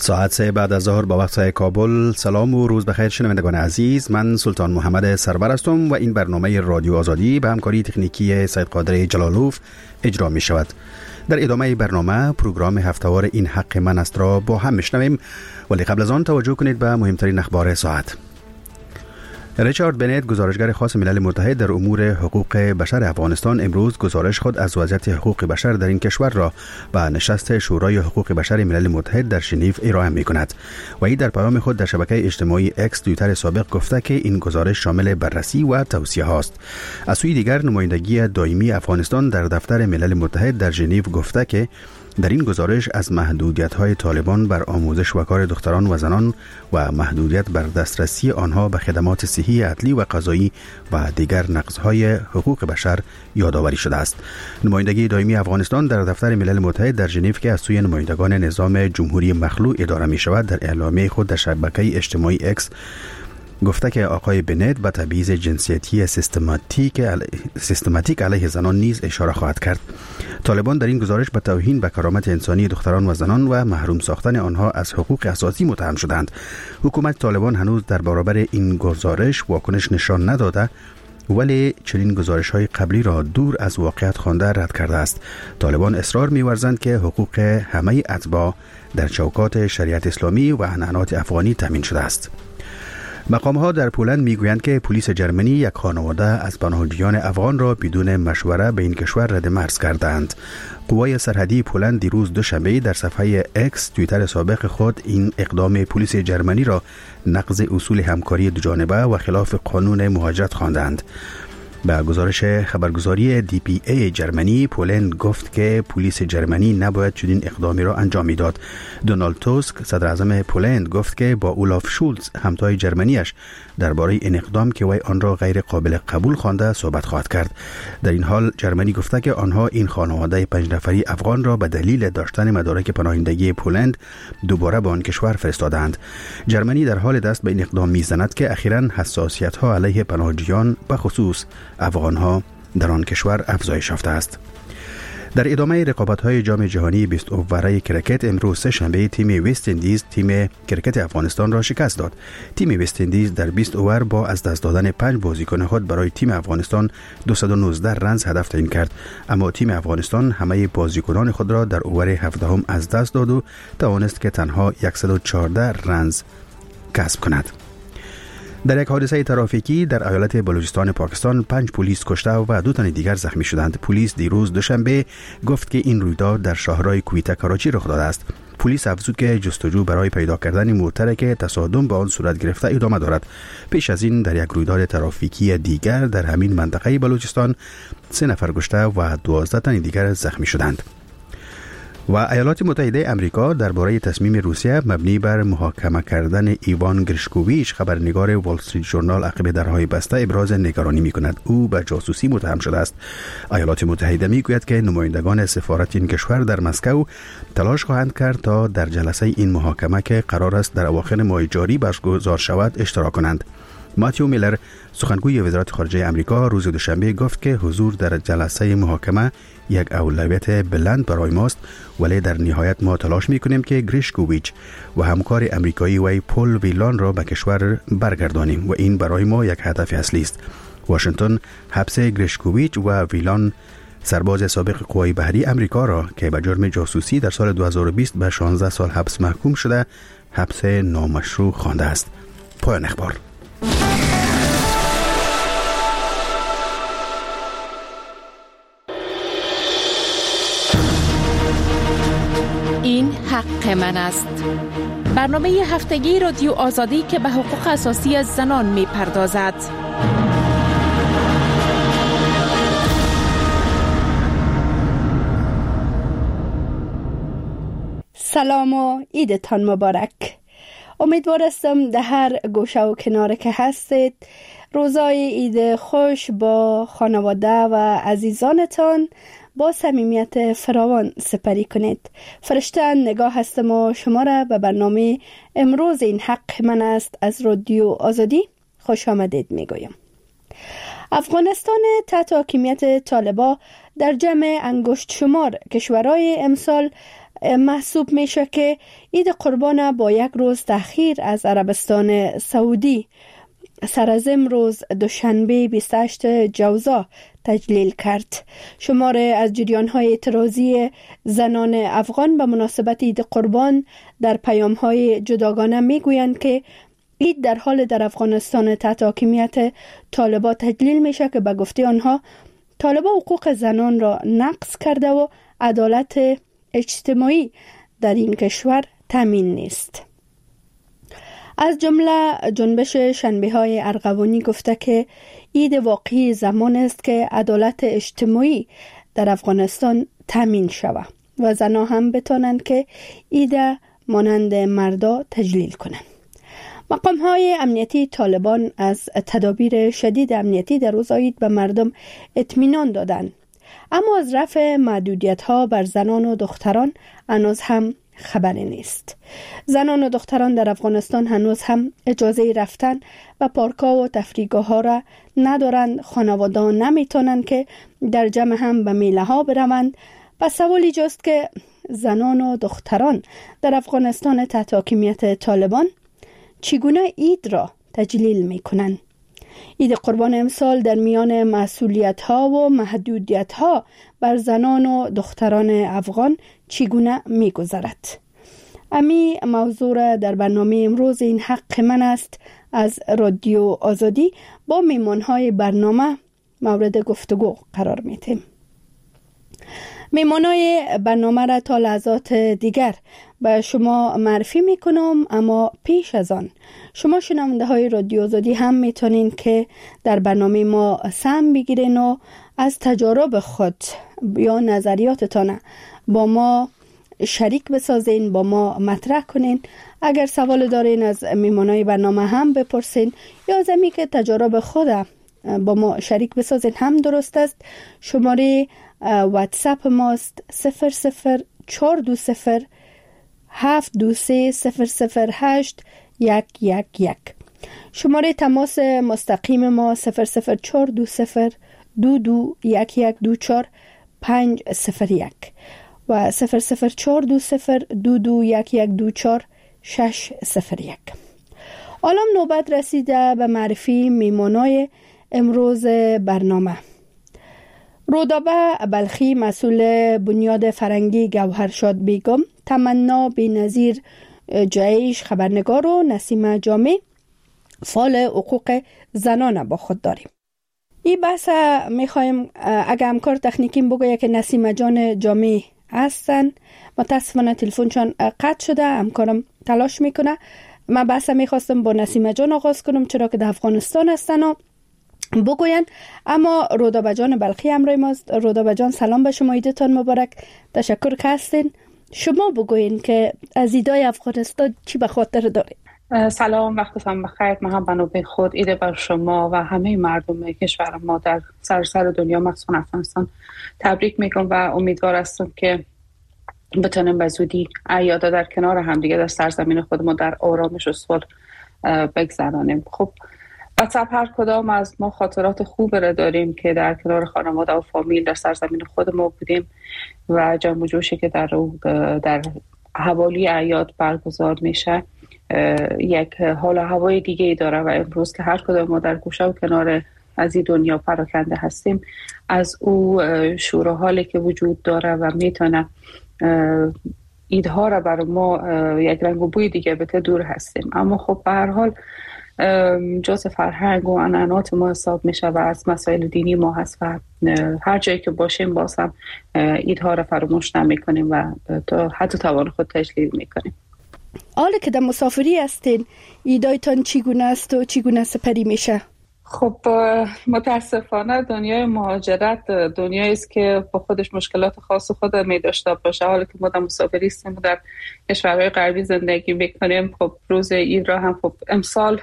ساعت 3 بعد از ظهر با وقت کابل. سلام و روز بخیر شنوندگان عزیز، من سلطان محمد سرور هستم و این برنامه رادیو آزادی به همکاری تکنیکی سید قادر جلالوف اجرا می شود. در ادامه برنامه پروگرام هفته‌وار این حق من است را با هم میشنویم، ولی قبل از آن توجه کنید به مهمترین اخبار ساعت. ریچارد بنت، گزارشگر خاص ملل متحد در امور حقوق بشر افغانستان، امروز گزارش خود از وضعیت حقوق بشر در این کشور را به نشست شورای حقوق بشر ملل متحد در ژنو ارائه می‌کند. و این در پیام خود در شبکه اجتماعی اکس توییتر سابق گفته که این گزارش شامل بررسی و توصیه هاست. از سوی دیگر نمایندگی دائمی افغانستان در دفتر ملل متحد در ژنو گفته که در این گزارش از محدودیت‌های طالبان بر آموزش و کار دختران و زنان و محدودیت بر دسترسی آنها به خدمات صحی، عدلی و قضایی و دیگر نقض‌های حقوق بشر یادآوری شده است. نمایندگی دائمی افغانستان در دفتر ملل متحد در ژنو که از سوی نمایندگان نظام جمهوری مخلوع اداره می‌شود، در اعلامیه خود در شبکه اجتماعی اکس گفته که آقای بنت به تبعیض جنسیتی سیستماتیک علیه زنان نیز اشاره خواهد کرد. طالبان در این گزارش به توهین به کرامت انسانی دختران و زنان و محروم ساختن آنها از حقوق اساسی متهم شدند. حکومت طالبان هنوز در برابر این گزارش واکنش نشان نداده، ولی چنین گزارش‌های قبلی را دور از واقعیت خوانده رد کرده است. طالبان اصرار می‌ورزند که حقوق همه اتباع در چوکات شریعت اسلامی و عنعنات افغانی تامین شده است. مقام‌ها در پولند میگویند که پلیس جرمنی یک خانواده از پناهجویان افغان را بدون مشوره به این کشور رد مرز کردند. قوای سرحدی پولند دیروز دوشنبه در صفحه اکس توییتر سابق خود این اقدام پلیس جرمنی را نقض اصول همکاری دوجانبه و خلاف قانون مهاجرت خواندند. به گزارش خبرگزاری DPA جرمنی، پولند گفت که پلیس جرمنی نباید چنین اقدامی را انجام میداد. دونالد توسک، صدر اعظم پولند، گفت که با اولاف شولز، همتای جرمنیش، درباره این اقدام که وی آن را غیر قابل قبول خوانده صحبت خواهد کرد. در این حال جرمنی گفته که آنها این خانواده 5 نفری افغان را به دلیل داشتن مدارک پناهندگی پولند دوباره به آن کشور فرستادند. جرمنی در حال دست به این اقدام میزند که اخیراً حساسیت‌ها علیه پناهجویان به خصوص افغان‌ها در آن کشور افزایش یافته است. در ادامه رقابت‌های جام جهانی 20 اووره کرکت، امروز سه‌شنبه تیم وست اندیز تیم کرکت افغانستان را شکست داد. تیم وست اندیز در 20 اوور با از دست دادن 5 بازیکن خود برای تیم افغانستان 219 رنز هدف تعیین کرد، اما تیم افغانستان همه بازیکنان خود را در اوور 17 از دست داد و توانست که تنها 114 رنز کسب کند. در یک حادثه ترافیکی در ایالت بلوچستان پاکستان 5 پلیس کشته و 2 تن دیگر زخمی شدند. پلیس دیروز دوشنبه گفت که این رویداد در شاهراه کویتا کراچی رخ داده است. پلیس افزود که جستجو برای پیدا کردن موتری که تصادم به آن صورت گرفته ادامه دارد. پیش از این در یک رویداد ترافیکی دیگر در همین منطقه بلوچستان 3 نفر کشته و 12 تن دیگر زخمی شدند. و ایالات متحده آمریکا درباره تصمیم روسیه مبنی بر محاکمه کردن ایوان گریشکوویچ، خبرنگار وال استریت ژورنال، عقب درهای بسته ابراز نگرانی می‌کند. او به جاسوسی متهم شده است. ایالات متحده می‌گوید که نمایندگان سفارت این کشور در مسکو تلاش خواهند کرد تا در جلسه این محاکمه که قرار است در اواخر ماه جاری برگزار شود اشتراک کنند. ماتیو میلر، سخنگوی وزارت خارجه آمریکا، روز دوشنبه گفت که حضور در جلسه محاکمه یک اولویت بلند برای ماست، ولی در نهایت ما تلاش می‌کنیم که گریشکوویچ و همکار آمریکایی وی پول ویلان را به کشور برگردانیم و این برای ما یک هدف اصلی است. واشنگتن حبس گریشکوویچ و ویلان، سرباز سابق قوای بحری آمریکا را که به جرم جاسوسی در سال 2020 به 16 سال حبس محکوم شده، حبس نامشروع خوانده است. پایان اخبار. این حق من است. برنامه هفتگی رادیو آزادی که به حقوق اساسی از زنان می پردازد. سلام و عیدتان مبارک. امیدوار هستم در هر گوشه و کناره که هستید روزای عید خوش با خانواده و عزیزانتان با صمیمیت فراوان سپری کنید. فرشته نگاه هستم و شما را به برنامه امروز این حق من است از رادیو آزادی خوش آمدید میگویم. افغانستان تحت حاکمیت طالبان در جمع انگشت شمار کشورهای امسال محسوب میشه که عید قربان با یک روز تأخیر از عربستان سعودی سر از امروز دوشنبه 28 جوزا تجلیل کرد. شماره از جریان‌های اعتراضی زنان افغان به مناسبت عید قربان در پیام‌های جداگانه میگویند که عید در حال در افغانستان تحت حاکمیت طالبان تجلیل میشه که به گفته آنها طالبان حقوق زنان را نقض کرده و عدالت اجتماعی در این کشور تامین نیست. از جمله جنبش شنبه‌های ارغوانی گفته که عید واقعی زمان است که عدالت اجتماعی در افغانستان تامین شود و زنان هم بتوانند که عید مانند مردا تجلیل کنند. مقام‌های امنیتی طالبان از تدابیر شدید امنیتی در روز عید به مردم اطمینان دادند، اما از رفع محدودیت‌ها بر زنان و دختران هنوز هم خبری نیست. زنان و دختران در افغانستان هنوز هم اجازه رفتن و پارک‌ها و تفریحگاه‌ها را ندارند. خانواده‌ها نمیتونند که در جمع هم به میله‌ها بروند. پس سوال اینجاست که زنان و دختران در افغانستان تحت حاکمیت طالبان چگونه عید را تجلیل میکنند؟ عید قربان امسال در میان مسئولیت‌ها و محدودیت‌ها بر زنان و دختران افغان چگونه می‌گذرد؟ امی موضوع را در برنامه امروز این حق من است از رادیو آزادی با میمان‌های برنامه مورد گفتگو قرار می‌دهیم. میمانای برنامه را تا لحظات دیگر به شما معرفی میکنم، اما پیش از آن شما شنونده های رادیو آزادی هم میتونین که در برنامه ما سهم بگیرین و از تجارب خود یا نظریاتتان با ما شریک بسازین، با ما مطرح کنین. اگر سوال دارین از میمانای برنامه هم بپرسین یا زمین که تجارب خود با ما شریک بسازین هم درست است. شماره واتساپ ماست 00420 723 008 111. شماره تماس مستقیم ما 00420 221124 501 و 00420 221124 601. حالا نوبت رسیده به معرفی میمانای امروز برنامه. رودابه بلخی مسئول بنیاد فرنگی گوهرشاد بیگم، تمنا بی‌نظیر جایش خبرنگار و نسیم جامع فعال حقوق زنان با خود داریم. این بحث میخوایم اگر همکار تکنیکیم بگویه که نسیم جان جامع هستن، متاسفانه تلفنشان قطع شده، همکارم تلاش میکنه. من بحث میخواستم با نسیم جان آغاز کنم چرا که در افغانستان هستن و بگوین، اما رودابه جان بلخی همراه ماست. رودابه جان سلام به شما، عیدتان مبارک. تشکر که هستین. شما بگوین که از عیدای افغانستان چی به خاطر دارید؟ سلام، وقتتان بخیر. من هم به نوبه خود عید بر شما و همه مردم کشور ما در سراسر دنیا مخصوصا افغانستان تبریک میگم و امیدوار هستم که بتونیم به زودی اعیاد در کنار هم دیگه در سرزمین خود ما در آرامش و صلح بگذرانیم. خب بطب هر کدام از ما خاطرات خوب را داریم که در کنار خانواده و فامیل در سرزمین خود ما بودیم و جنب و جوشی که در حوالی اعیاد برگزار میشه یک حال و هوای دیگه ای داره و امروز که هر کدام ما در گوشه و کنار از این دنیا پراکنده هستیم از او شور و حالی که وجود داره و میتونه ایدها را برای ما یک رنگ و بوی دیگه بده دور هستیم، اما خب به هر حال جز فرهنگ و عنعنات ما حساب میشه و از مسائل دینی ما هست و هر جایی که باشیم باز هم ایدها را فراموش نمی کنیم و حتی توان خود تجلیل میکنیم. حالا که در مسافری هستین ایدایتان چگونه است و چگونه سپری میشه؟ خب متاسفانه دنیای مهاجرت دنیایی است که با خودش مشکلات خاص خود می داشته باشه. حالا که ما در مسافری هستیم و در کشورهای غربی زندگی میکنیم، خب روز عید را هم خب امسال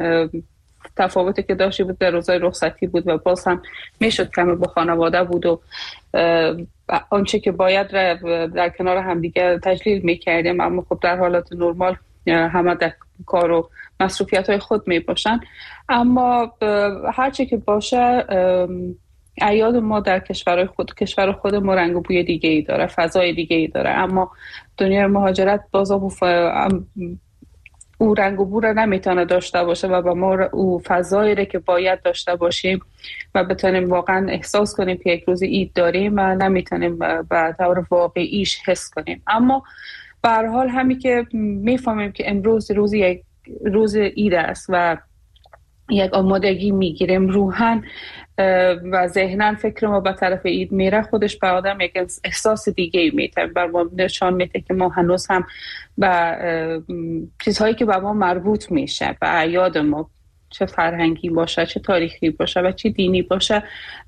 تفاوتی که داشتی بود در روزهای رخصتی بود و باز هم میشد کمی با خانواده بود و آنچه که باید در کنار هم دیگه تجلیل میکردیم، اما خب در حالات نرمال همه در کار و مصروفیت های خود می باشن. اما هرچی که باشه اعیاد ما در کشور خود ما رنگ و بوی دیگه ای داره، فضای دیگه ای داره، اما دنیای مهاجرت بازم او رنگ و بو رو نمیتونه داشته باشه و با ما او فضایی رو که باید داشته باشیم و بتونیم واقعا احساس کنیم که یک روز عید داریم و نمیتونیم به طور واقعیش حس کنیم. اما به هر حال همین که میفهمیم که امروز روز عید است و یک آمادگی میگیریم روحاً و ذهناً فکر ما به طرف عید میره، خودش به آدم یک احساس دیگه میده، بر ما نشان میده که ما هنوز هم به چیزهایی که به ما مربوط میشه، به اعیاد ما، چه فرهنگی باشه، چه تاریخی باشه و چه دینی باشه،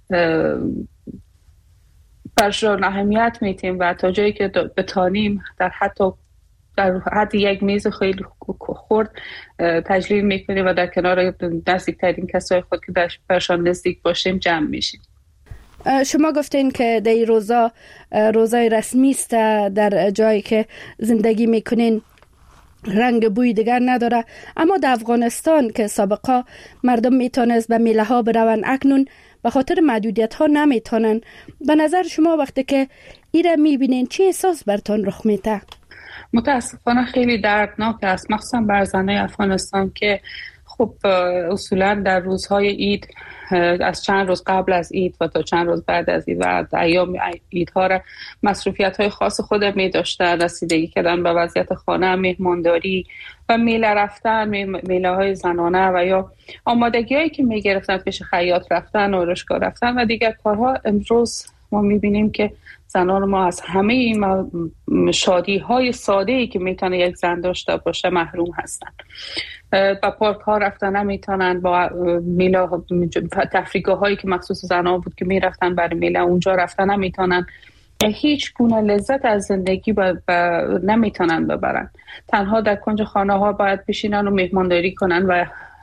برشان اهمیت میتیم و تا جایی که بتانیم در حد یک میز خیلی خورد تجلیل میکنیم و در کنار نزدیکترین کسای خود که برشان نزدیک باشیم جمع میشیم. شما گفتین که در روزای رسمی است، در جایی که زندگی میکنین رنگ بوی دیگر نداره، اما در افغانستان که سابقا مردم میتونست به میله ها برون، اکنون به خاطر محدودیت ها نمیتونن. به نظر شما وقتی که ایره میبینین چی احساس برتون رخ میده؟ متاسفانه خیلی دردناک است، مخصوصا بر زنای افغانستان که خب اصولا در روزهای عید، از چند روز قبل از عید و تا چند روز بعد از عید و ایام عیدها را مصروفیت‌های خاص خود می داشتن، رسیدگی کردن به وضعیت خانه، مهمانداری و میله رفتن، میله های زنانه و یا آمادگی هایی که می گرفتن پیش خیاط رفتن، آرایشگاه رفتن و دیگر کارها. امروز ما می بینیم که زنان ما از همه این شادی های ساده ای که میتونه یک زن داشته باشه محروم هستن. با پارک ها رفتن نمیتونن، با میله تفریحگاه هایی که مخصوص زنان بود که میرفتن برای میله اونجا رفتن نمیتونن، هیچ گونه لذت از زندگی نمیتونن ببرن. تنها در کنج خانه ها باید بشینن و مهمانداری کنن و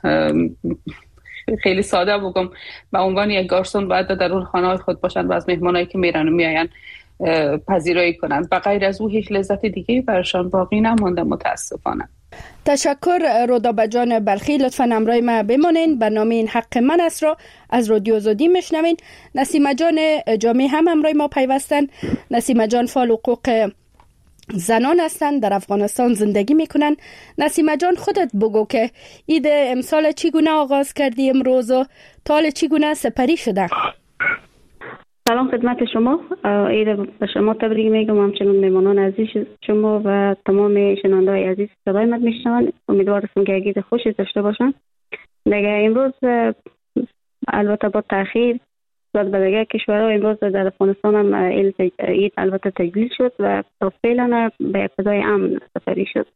خیلی ساده بگم به عنوان یک گارسون باید در اون خانه های خود باشن و از مهمانایی که میرن و میاین پذیرایی کنن. و غیر از او هیچ لذت دیگه برشان باقی نمونده متاسفانه. تشکر رودابه جان بلخی، لطفاً همراه ما بمانین. برنامه این حق من است را از رادیو آزادی میشنوین. نسیمه جان جامی هم همراه ما پیوستن. نسیمه جان فعال حقوق زنان هستند، در افغانستان زندگی میکنن. نسیمه جان خودت بگو که عید امسال چگونه آغاز کردی امروز و تال چگونه سپری شده؟ سلام خدمت شما، عید به شما تبریک میگم، همچنین میمانان عزیز شما و تمام شنونده‌های عزیز صدای من میشنون. امیدوارم که عید خوشی داشته باشن. دیگه امروز البته با تاخیر زد به دیگه کشورها، امروز در افغانستان هم عید البته تجلیل شد و تا فعلا به ابتدای امن سپری شد.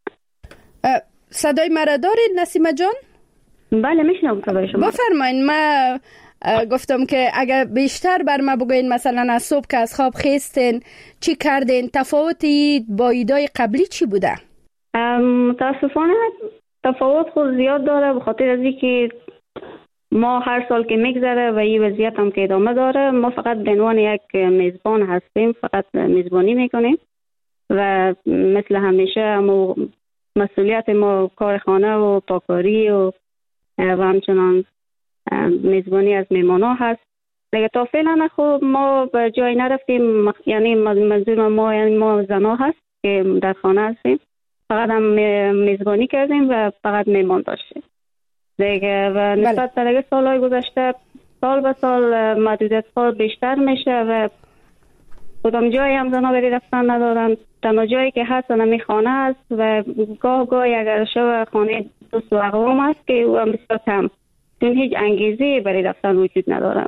صدای مرا دارید نسیمه جان؟ بله میشنوم صدای شما. بفرمایید. ما گفتم که اگر بیشتر بر ما بگوین، مثلا از صبح که از خواب خیستین چی کردین؟ تفاوتی با ایدای قبلی چی بوده؟ متاسفانه تفاوت خود زیاد داره، به خاطر از اینکه ما هر سال که میگذره و این وضعیت هم که ادامه داره، ما فقط به عنوان یک میزبان هستیم، فقط میزبانی میکنیم و مثل همیشه مسئولیت ما کار خانه و پاکاری و همچنان میزبانی از میمانا هست. دیگه تا فعلا خب ما به جای نرفتیم، یعنی منظور ما یعنی ما زنا هست که در خانه هستیم، فقط هم میزبانی کردیم و فقط میمان داشتیم دیگه. و نسبت به دیگه سالهای گذشته سال به سال محدودیت ها بیشتر میشه و کدام جایی هم زنا بری رفتن ندارن. تنها جایی که هست نمی خانه است و گاه اگر شو خانه دوست و اقوام است که او هم بسیار کم، چون هیچ انگیزه برای رفتن وجود نداره.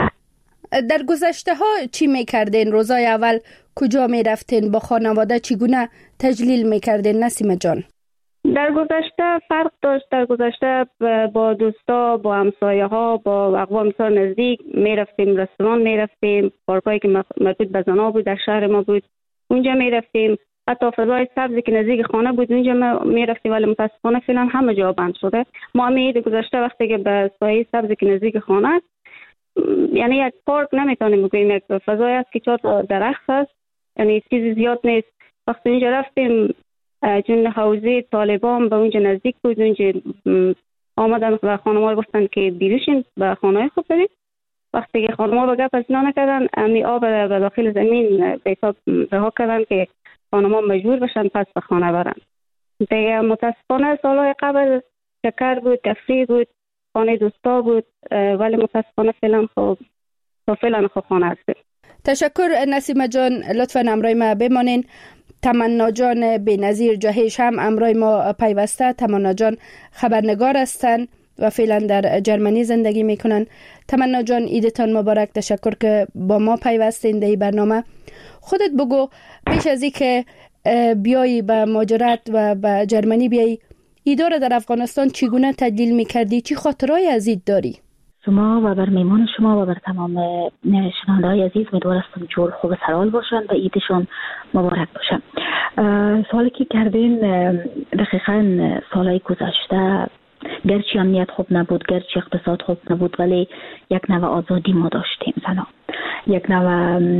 در گذشته ها چی میکردین؟ روزای اول کجا میرفتین؟ با خانواده چگونه تجلیل میکردین نسیمه جان؟ در گذشته فرق داشت. در گذشته با دوستا، با همسایه ها، با اقوام بسیار نزدیک میرفتیم، رستوران میرفتیم، پارکایی که مربوط به زنا بود در شهر ما بود اونجا میرفتیم، حتی فضای سبزی که نزدیک خانه بود اونجا میرفتیم، ولی متاسفانه فعلا همه جا بند شده. ما عید گذشته وقتی که به سایه سبزی که نزدیک خانه است، یعنی یک پارک نمیتونیم بگوییم، یک فضای است که 4 درخت است، یعنی چیزی زیاد نیست. وقتی اونجا رفتیم چون حوزه طالبان به اونجا نزدیک بود، اونجا آمدن و خانم‌ها گفتن که بیروشین به خانه خود برید وقتی که خانم‌ها به گپ از اینا نکردن، امی آب به داخل زمین به حساب رها کردن که خانم‌ها مجبور بشن پس به خانه برن. دیگه متاسفانه سالهای قبل شکر بود، تفریح بود، خانه دوستا بود، ولی متاسفانه فعلا خب خانه هستیم. تشکر نسیمه جان، لطفاً امرای ما بمانین. تمنا جان بی‌نظیر جهش هم امرای ما پیوسته. تمنا جان خبرنگار هستند و فعلا در جرمنی زندگی میکنن. تمنا جان عیدتان مبارک. تشکر که با ما پیوستین در برنامه. خودت بگو پیش از این که بیایی به مهاجرت و به جرمنی بیایی، ایدار در افغانستان چگونه تجلیل میکردی؟ چی خاطرهای از اید داری؟ شما و بر میمان شما و بر تمام شنونده‌های عزیز امیدوارم جور خوب سرحال باشن و عیدشون مبارک باشن. سوالی که کردین دقیقاً سالهای گذشته گرچه امنیت خوب نبود، گرچه اقتصاد خوب نبود، ولی یک نوع آزادی ما داشتیم زنان. یک نوع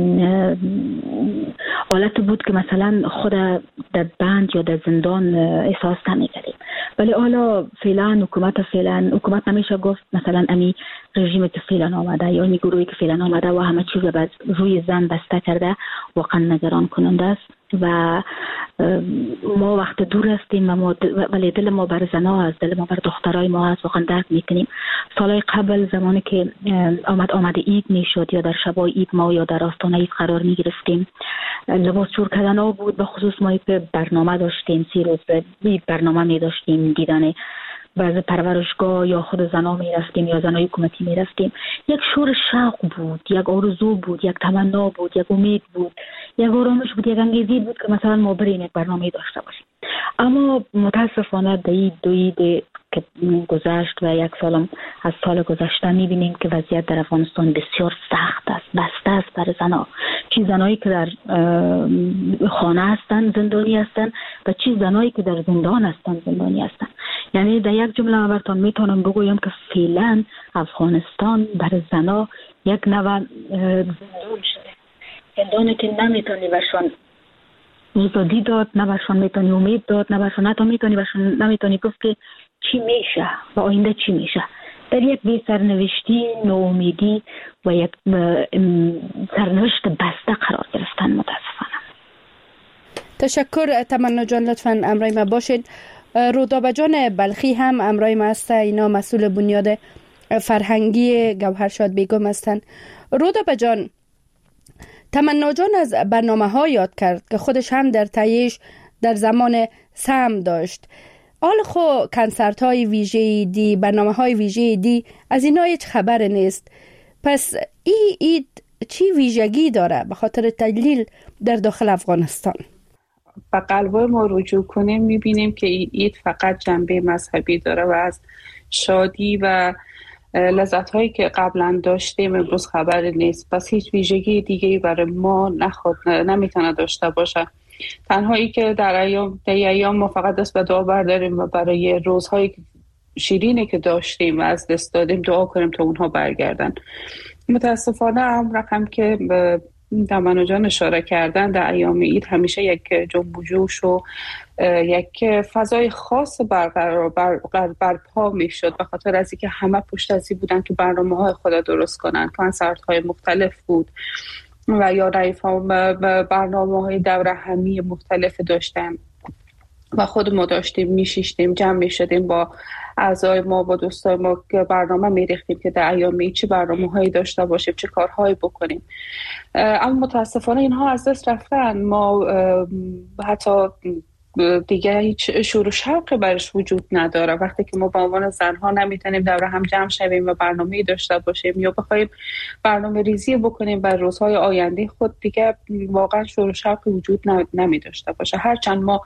حالت بود که مثلا خود در بند یا در زندان احساس نمی‌کردیم. ولی حالا فعلا حکومت نمیشه گفت مثلا امی رژیمی که فعلا آمده یا امی گروهی که فعلا آمده و همه چیز رو روی زن بسته کرده واقعا نگران کننده است و ما وقت دور هستیم ولی دل ما بر زنها هست، دل ما بر دخترای ما هست، واقعا درک میکنیم. سالهای قبل زمانی که آمده عید میشد یا در شبای عید ما یا در آستانه عید قرار میگرفتیم، لباس جور کردن ها بود. به خصوص ما که برنامه داشتیم، 3 روز برنامه می داشتیم، دیدن بعض پرورشگاه یا خود زنا می رفتیم یا زنای حکومتی می رفتیم. یک شور شوق بود، یک آرزو بود، یک تمنا بود، یک امید بود، یک آرامش بود، یک انگیزی بود که مثلا ما بریم یک برنامه داشته باشیم. اما متاسفانه دو عید که گذشت و یک سالم از سال گذشته می بینیم که وضعیت در افغانستان بسیار سخت است، بسته است برای زنها. چی زنایی که در خانه هستند زندانی هستند و چی زنایی که در زندان هستند زندانی هستند. یعنی در یک جمله براتون میتونم بگویم که فعلا افغانستان برای زنها یک نوع زندان شده، زندانی که نمیتونی برشان آزادی داد، نه برشان میتونی امید داد، نه برشان نمیتونی گفت که چی میشه و آینده چی میشه. در یک بی سرنوشتی، ناامیدی و یک سرنوشت بسته قرار گرفتن متاسفانه. تشکر تمنا جان، لطفاً امرای ما باشید. رودابه جان بلخی هم امرای ما هست. اینا مسئول بنیاد فرهنگی گوهرشاد بیگم هستن. رودابه جان، تمنا جان از برنامه‌ها یاد کرد که خودش هم در تاییش در زمان سهم داشت. حال خو کنسرت‌های ویژه دی، برنامه‌های ویژه دی از اینا هیچ خبر نیست. پس اید چی ویژگی داره به خاطر تجلیل در داخل افغانستان؟ به قلبای ما رجوع کنیم میبینیم که اید فقط جنبه مذهبی داره و از شادی و لذت هایی که قبلا داشتیم امروز خبر نیست. پس هیچ ویژگی دیگه‌ای برای ما نمیتونه داشته باشه. تنهایی که در ایام ما فقط دست به دعا برداریم و برای روزهای شیرینی که داشتیم و از دست دادیم دعا کنیم تا اونها برگردن. متاسفانه هم رقم که تمنا جان اشاره کردن، در ایام عید همیشه یک جنب و جوش و یک فضای خاص برپا میشد به خاطر از اینکه همه پشت از این بودن که برنامه‌های خود درست کنن. کنسرت‌های مختلف بود و یا برنامه‌های دوره همی مختلف داشتن و خود ما داشتیم میشیشتیم، جمع میشدیم با اعضای ما، با دوستای ما که برنامه میریختیم که در ایام عید چه برنامه‌هایی داشته باشیم، چه کارهایی بکنیم. اما متاسفانه اینها از دست رفتن. ما حتی دیگه هیچ شور و شوقی برش وجود نداره. وقتی که ما به عنوان زنها نمیتونیم دوره هم جمع شویم و برنامه‌ای داشته باشیم یا بخوایم برنامه ریزی بکنیم بر روزهای آینده خود، دیگه واقعا شور و شوقی وجود نمی داشته باشه. هرچند ما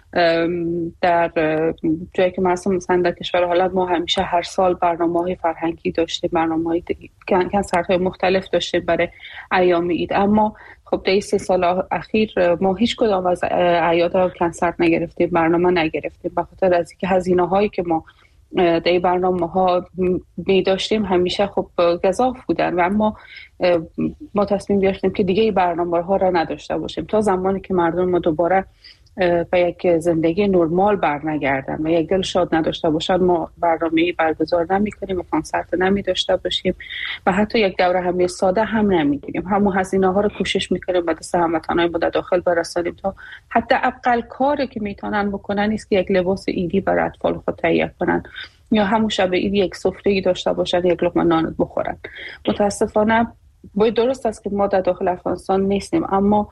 در جایی که مثلا در کشور حالت ما همیشه هر سال برنامه‌های فرهنگی داشتیم، برنامه‌های کنسرت‌های مختلف داشتیم برای ایام عید، اما خب در 3 سال اخیر ما هیچ کدام از اعیاد کنسرت نگرفتیم، برنامه نگرفتیم به خاطر از اینکه هزینه‌هایی که ما در برنامه‌ها می داشتیم همیشه خب گزاف بودن و اما ما تصمیم گرفتیم که دیگه این برنامه‌ها را نداشته باشیم تا زمانی که مردم ما دوباره و یک زندگی نرمال برنگردن و یک دل شاد نداشته باشن، ما برنامه‌ای برگزار نمی‌کنیم و کنسرت نمی داشته باشیم و حتی یک دوره همی ساده هم نمی‌گیریم. همون هزینه ها رو کوشش می‌کنیم به دست هموطنان ما در داخل برسانیم تا حتی اقل کاری که میتونن بکنن است که یک لباس عیدی برای اطفال خود تهیه کنن یا همون شب عید یک سفره‌ای داشته باشن، یک لقمه نان بخورن. متاسفانه باید درست است که ما در داخل افغانستان نیستیم، اما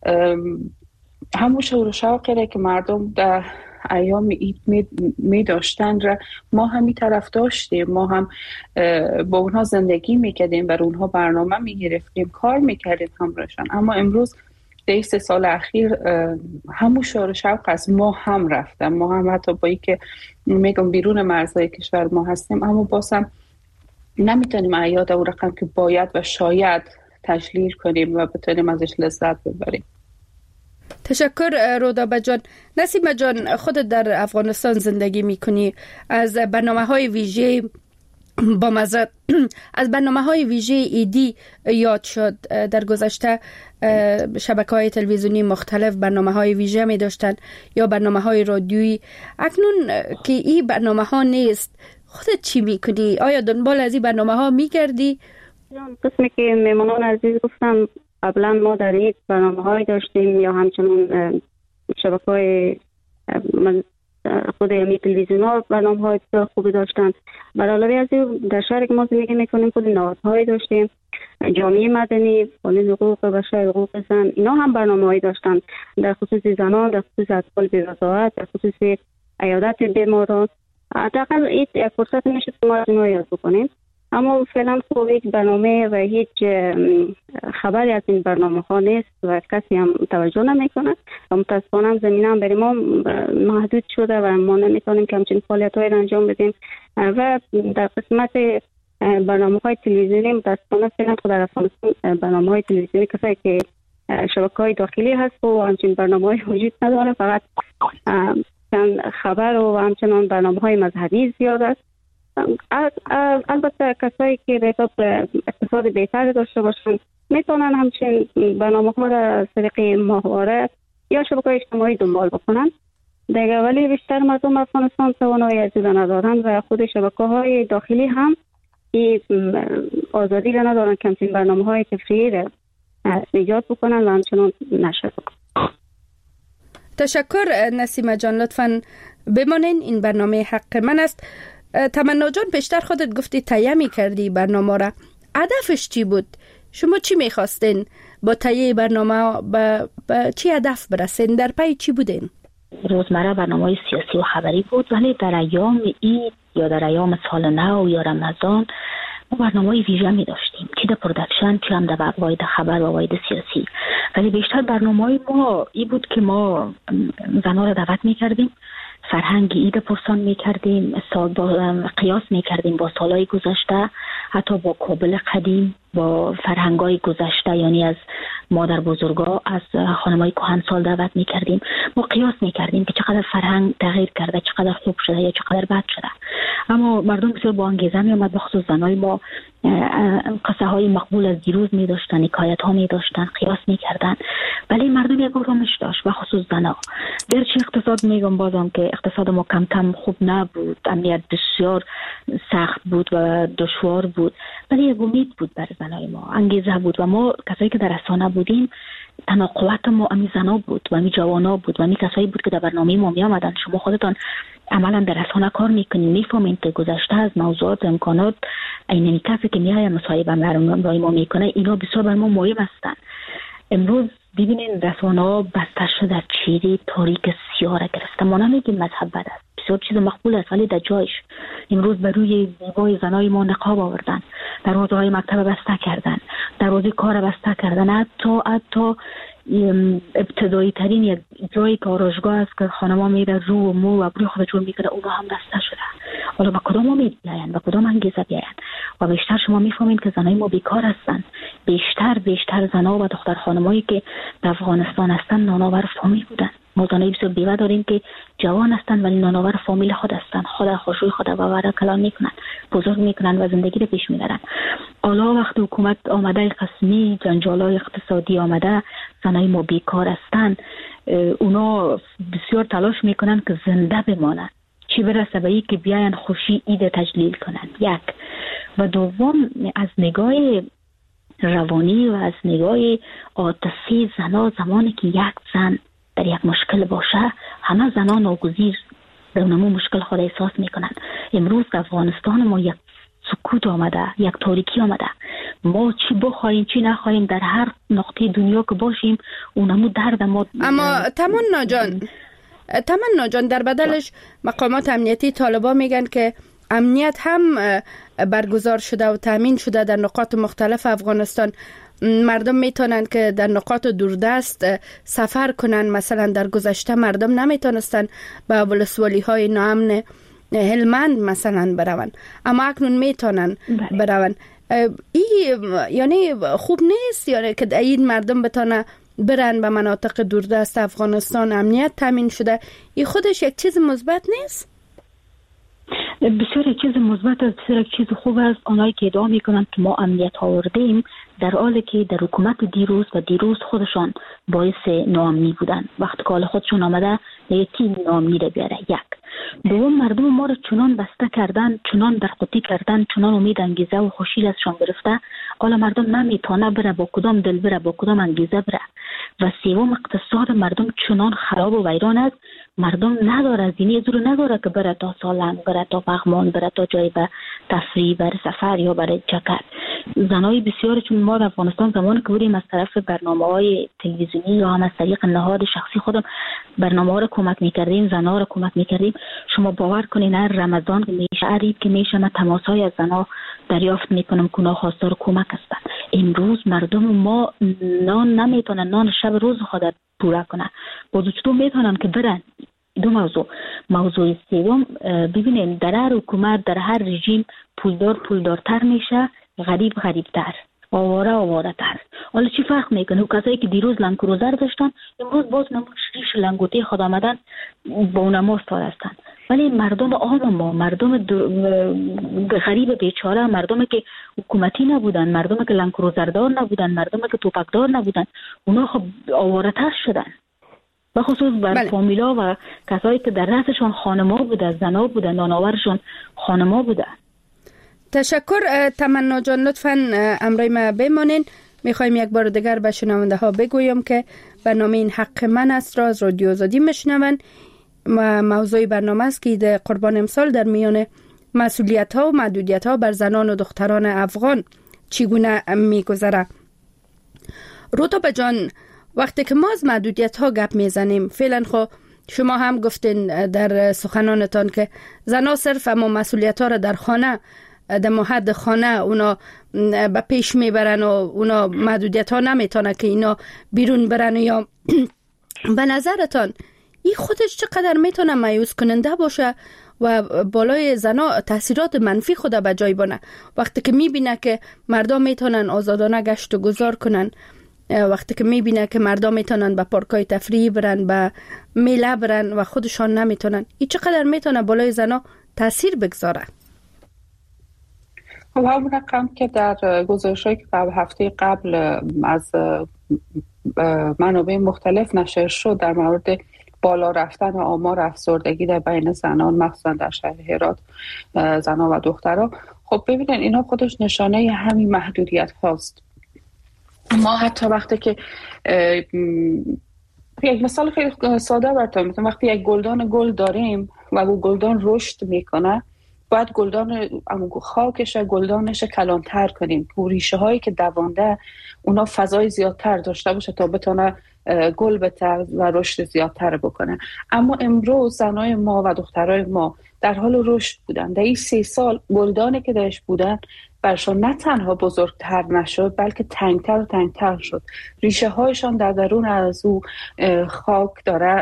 همون شور و شوقی که مردم در ایام عید می داشتن را ما هم می طرف داشتیم. ما هم با اونها زندگی می کردیم، بر اونها برنامه می گرفتیم، کار می کردیم همراهشان. اما امروز در 3 سال اخیر همون شور و شوق از ما هم رفتن. ما هم حتی با ای که میگم بیرون مرزهای کشور ما هستیم، اما باز هم نمیتونیم اعیاد اون رقم که باید و شاید تجلیل کنیم و بتونیم ازش لذت ببریم. تشکر رودابه جان. نسیمه جان، خودت در افغانستان زندگی میکنی، از برنامه‌های ویژه با مزرعه از برنامه‌های ویژه ایدی یاد شد. در گذشته شبکه‌های تلویزیونی مختلف برنامه‌های ویژه می داشتن یا برنامه‌های رادیویی. اکنون که این برنامه‌ها نیست، خودت چی میکنی؟ آیا دنبال از این برنامه‌ها میگردی؟ قسمی که میمونان عزیز گفتم، قبلا ما در این برنامه‌های داشتیم یا همچنان شبکه‌های خود امی تلویزیون‌ها برنامه‌های بسیار خوبی داشتن. برعلاوه از این در شهری که ما زندگی میکنیم خود نهادهایی داشتیم، جامعه مدنی، فعالین حقوق بشر، حقوق زن، اینا هم برنامه‌هایی داشتن در خصوص زنان، در خصوص اطفال بی‌رضاعت، در خصوص عیادت بیماران. حداقل این یک فرصت میشه که ما از اینا یاد بکنیم. اما فعلا خب هیچ برنامه و هیچ خبری از این برنامه ها نیست و کسی هم توجه نمیکنه و متاسفانه زمینه هم برای ما محدود شده و ما نمیتونیم که همچین فعالیت های انجام بدیم. و در قسمت برنامه های تلویزیونی متاسفانه فعلا خود در افغانستان برنامه های تلویزیونی کسایی که شبکه های داخلی هست و همچین برنامه های وجود نداره، فقط خبر و همچنان برنامه های مذهبی زیاد است. البته کسایی که رساب اقتصاد بهتر داشته باشند میتونن همچین برنامه ها را از طریق ماهواره یا شبکه اجتماعی دنبال بکنن دیگه، ولی بیشتر مردم افغانستان توانایی از این ندارن و خود شبکه های داخلی هم این آزادی را ندارن که همچین برنامه های تفریحی را ایجاد بکنن و همچنان نشر بکنن. تشکر نسیمه جان، لطفاً بمانین. این برنامه حق من است. تمنا جان، پیشتر خودت گفتی تهیه می‌کردی برنامه را، هدفش چی بود؟ شما چی می‌خواستین با تهیه برنامه به چی هدف برسین؟ در پی چی بودین؟ روزمره برنامه سیاسی و خبری بود، ولی در ایام عید یا در ایام سال نو یا رمضان ما برنامه ویژه می داشتیم، چی در پروداکشن چی هم در واید خبر و واید سیاسی. ولی بیشتر برنامه ما ای بود که ما زنها را دعوت می کردیم، فرهنگ عید پرسان می کردیم، قیاس می کردیم با سالهای گذشته، حتی با کابل قدیم، با فرهنگای گذشته، یعنی از مادر بزرگا، از خانمای کهنسال دعوت می کردیم. ما قیاس می کردیم که چقدر فرهنگ تغییر کرده، چقدر خوب شده یا چقدر بد شده. اما مردم بسیار با انگیزه می آمد، بخصوص زنای ما قصه های مقبول از دیروز می داشتن، حکایت ها می داشتن، قیاس می کردن، ولی مردم یک آرامش داشت، و خصوص زنا. گرچه اقتصاد میگم بازم که اقتصاد ما کم خوب نبود، امنیت بسیار سخت بود و دشوار بود، ولی یک امید بود بر زنای ما، انگیزه بود. و ما کسایی که در رسانه بودیم، تنها قوت ما امی زنا بود و امی جوانا بود و امی کسایی بود که در برنامه ما می آمدن. شما خودتان عملا در رسانه کار میکنین، میفهمین که گذشته از موضوعات و امکانات این کسی که میای مصاحبه برای ما میکنه، اینا بسیار بر ما مهم هستن. امروز ببینین رسانه ها بسته شده، چیری تاریک سیاه را گرفته. ما نمیگیم مذهب بد است، بسیار چیز مقبول است، ولی در جایش. امروز بر روی زیبای زنای ما نقاب آوردن، دروازه های مکتب بسته کردن، دروازه کار بسته کردن، حتی ابتدایی ترین یک جایی که آرایشگاه است که خانما میره رو و مو و بروی خود جور میکنه، اونها هم بسته شده. حالا با کدام امید بیاین، با کدام انگیزه بیاین؟ و بیشتر شما میفهمین که زنای ما بیکار هستن. بیشتر زنا و دختر خانمایی که در افغانستان هستن نانآور فامیل بودن. ما زنای بسیار بیوه داریم که جوان هستن ولی نانآور فامیل خود هستن، خود خوشوی خود باور کلان میکنن، بزرگ میکنن و زندگی رو پیش میبرن. حالا وقتی حکومت آمده قسمی، جنجالای اقتصادی آمده، زنای ما بیکار هستن، اونا بسیار تلاش میکنن که زنده بمانن، چی برسه به که بیاین خوشی عید تجلیل کنن. یک. و دوم، از نگاه روانی و از نگاه عاطفی زنا، زمانی که یک زن در یک مشکل باشه، همه زنان ناگزیر در اونمو مشکل خود احساس میکنن. امروز که افغانستان ما یک سکوت آمده، یک تاریکی آمده، ما چی بخوایم چی نخوایم، در هر نقطه دنیا که باشیم اونمو درد ما. اما تمنا جان در بدلش مقامات امنیتی طالبان میگن که امنیت هم برگزار شده و تامین شده در نقاط مختلف افغانستان. مردم میتونن که در نقاط دوردست سفر کنن. مثلا در گذشته مردم نمیتونستن به ولسوالی های ناامن هلمند مثلا برون، اما اکنون میتونن برون. یعنی خوب نیست یعنی که این مردم بتونه برن به مناطق دوردست افغانستان، امنیت تامین شده، این خودش یک چیز مثبت نیست؟ بسیار یک چیز مثبت است، بسیار یک چیز خوب است. آنهایی که ادعا میکنند که ما امنیت آوردیم، در حالی که در حکومت دیروز خودشان باعث ناامنی بودن. وقتی که حال خودشون آمده یکی ناامنی را بیاره. یک. دوم، مردم ما را چنان بسته کردن، چنان در قطی کردن، چنان امید انگیزه و خوشی ازشان گرفته، حالا مردم نمیتونه بره، با کدام دل بره، با کدام انگیزه بره. و سوم، اقتصاد مردم چنان خراب و ویران است، مردم نداره، از این زور نداره که بره تا سالنگ، بره تا پغمان، بره تا جای به تفریح، بره سفر یا بره چکر. زنای بسیار، چون ما در افغانستان زمانی که بودیم از طرف برنامه‌های تلویزیونی یا هم از طریق نهاد شخصی خودم برنامه‌ها رو کمک می‌کردیم، زن‌ها رو کمک می‌کردیم. شما باور کنین هر رمضان که میشه، عید که میشه، من تماس‌های از زن‌ها دریافت می‌کنم که اونا خواستار کمک هستن. امروز مردم ما نان نمیتونن، نان شب روز خود پورا کنن، بازو چطور میتونن که برن؟ دو موضوع سوم، ببینید در هر حکومت، در هر رژیم پولدارتر میشه، غریبتر، آواره تر. حالا چی فرق میکنه؟ او کسایی که دیروز لنگروزر داشتن امروز باز ریش لنگوتی خود آمدن با اونما استاد هستن. ولی مردم عام ما، مردم غریب بیچاره، مردمی که حکومتی نبودن، مردمی که لنگروزردار نبودن، مردمی که توپکدار نبودن، اونا خب آواره‌تر شدن. بخصوص بر فامیلا و کسایی که در رأسشون خانما بوده، زنا بوده، نانآورشون خانما بوده. تشکر تمنا جان، لطفاً امرای ما بمانین. میخوایم یک بار دیگر به شنونده ها بگویم که برنامه این حق من است را از رادیو آزادی میشنون. موضوع برنامه است که در قربان امسال در میان مسئولیت ها و محدودیت ها بر زنان و دختران افغان چگونه میگذره. رودابه جان، وقتی که ما از محدودیت ها گپ میزنیم، فعلا خو شما هم گفتین در سخنانتان که زنها صرف اما مسئولیت ها را در خانه، در محد خانه اونا به پیش میبرن و اونا محدودیت ها نمیتونه که اینا بیرون برن. یا به نظرتان این خودش چقدر میتونه مایوس کننده باشه و بالای زنا تاثیرات منفی خود به جای بانه وقتی که میبینه که مردم میتونن آزادانه گشت و گذار کنن، وقتی که میبینه که مردم میتونن به پارکای تفریحی برن، به میله برن و خودشان نمیتونن، این چقدر میتونه بالای زنا تاثیر بگذاره؟ خب همون رقم که در گزارش‌هایی که هفته قبل از منابع مختلف نشر شد در مورد بالا رفتن آمار افسردگی در بین زنان، مخصوصا در شهر هرات، زنان و دخترها، خب ببینن اینا خودش نشانه همین محدودیت هاست. ما حتی وقتی که یک مثال خیلی ساده براتون میگم، وقتی یک گلدان گل داریم و اون گلدان رشد میکنه، باید گلدان خاکش گلدانش کلانتر کنیم، ریشه هایی که دوانده اونا فضای زیادتر داشته باشه تا بتونه گل بتر و رشد زیادتر بکنه. اما امروز زنای ما و دخترای ما در حال رشد بودن. در این 3 سال گلدانی که درش بودن برشان نه تنها بزرگتر نشد بلکه تنگتر و تنگتر شد. ریشه هایشان در درون از او خاک داره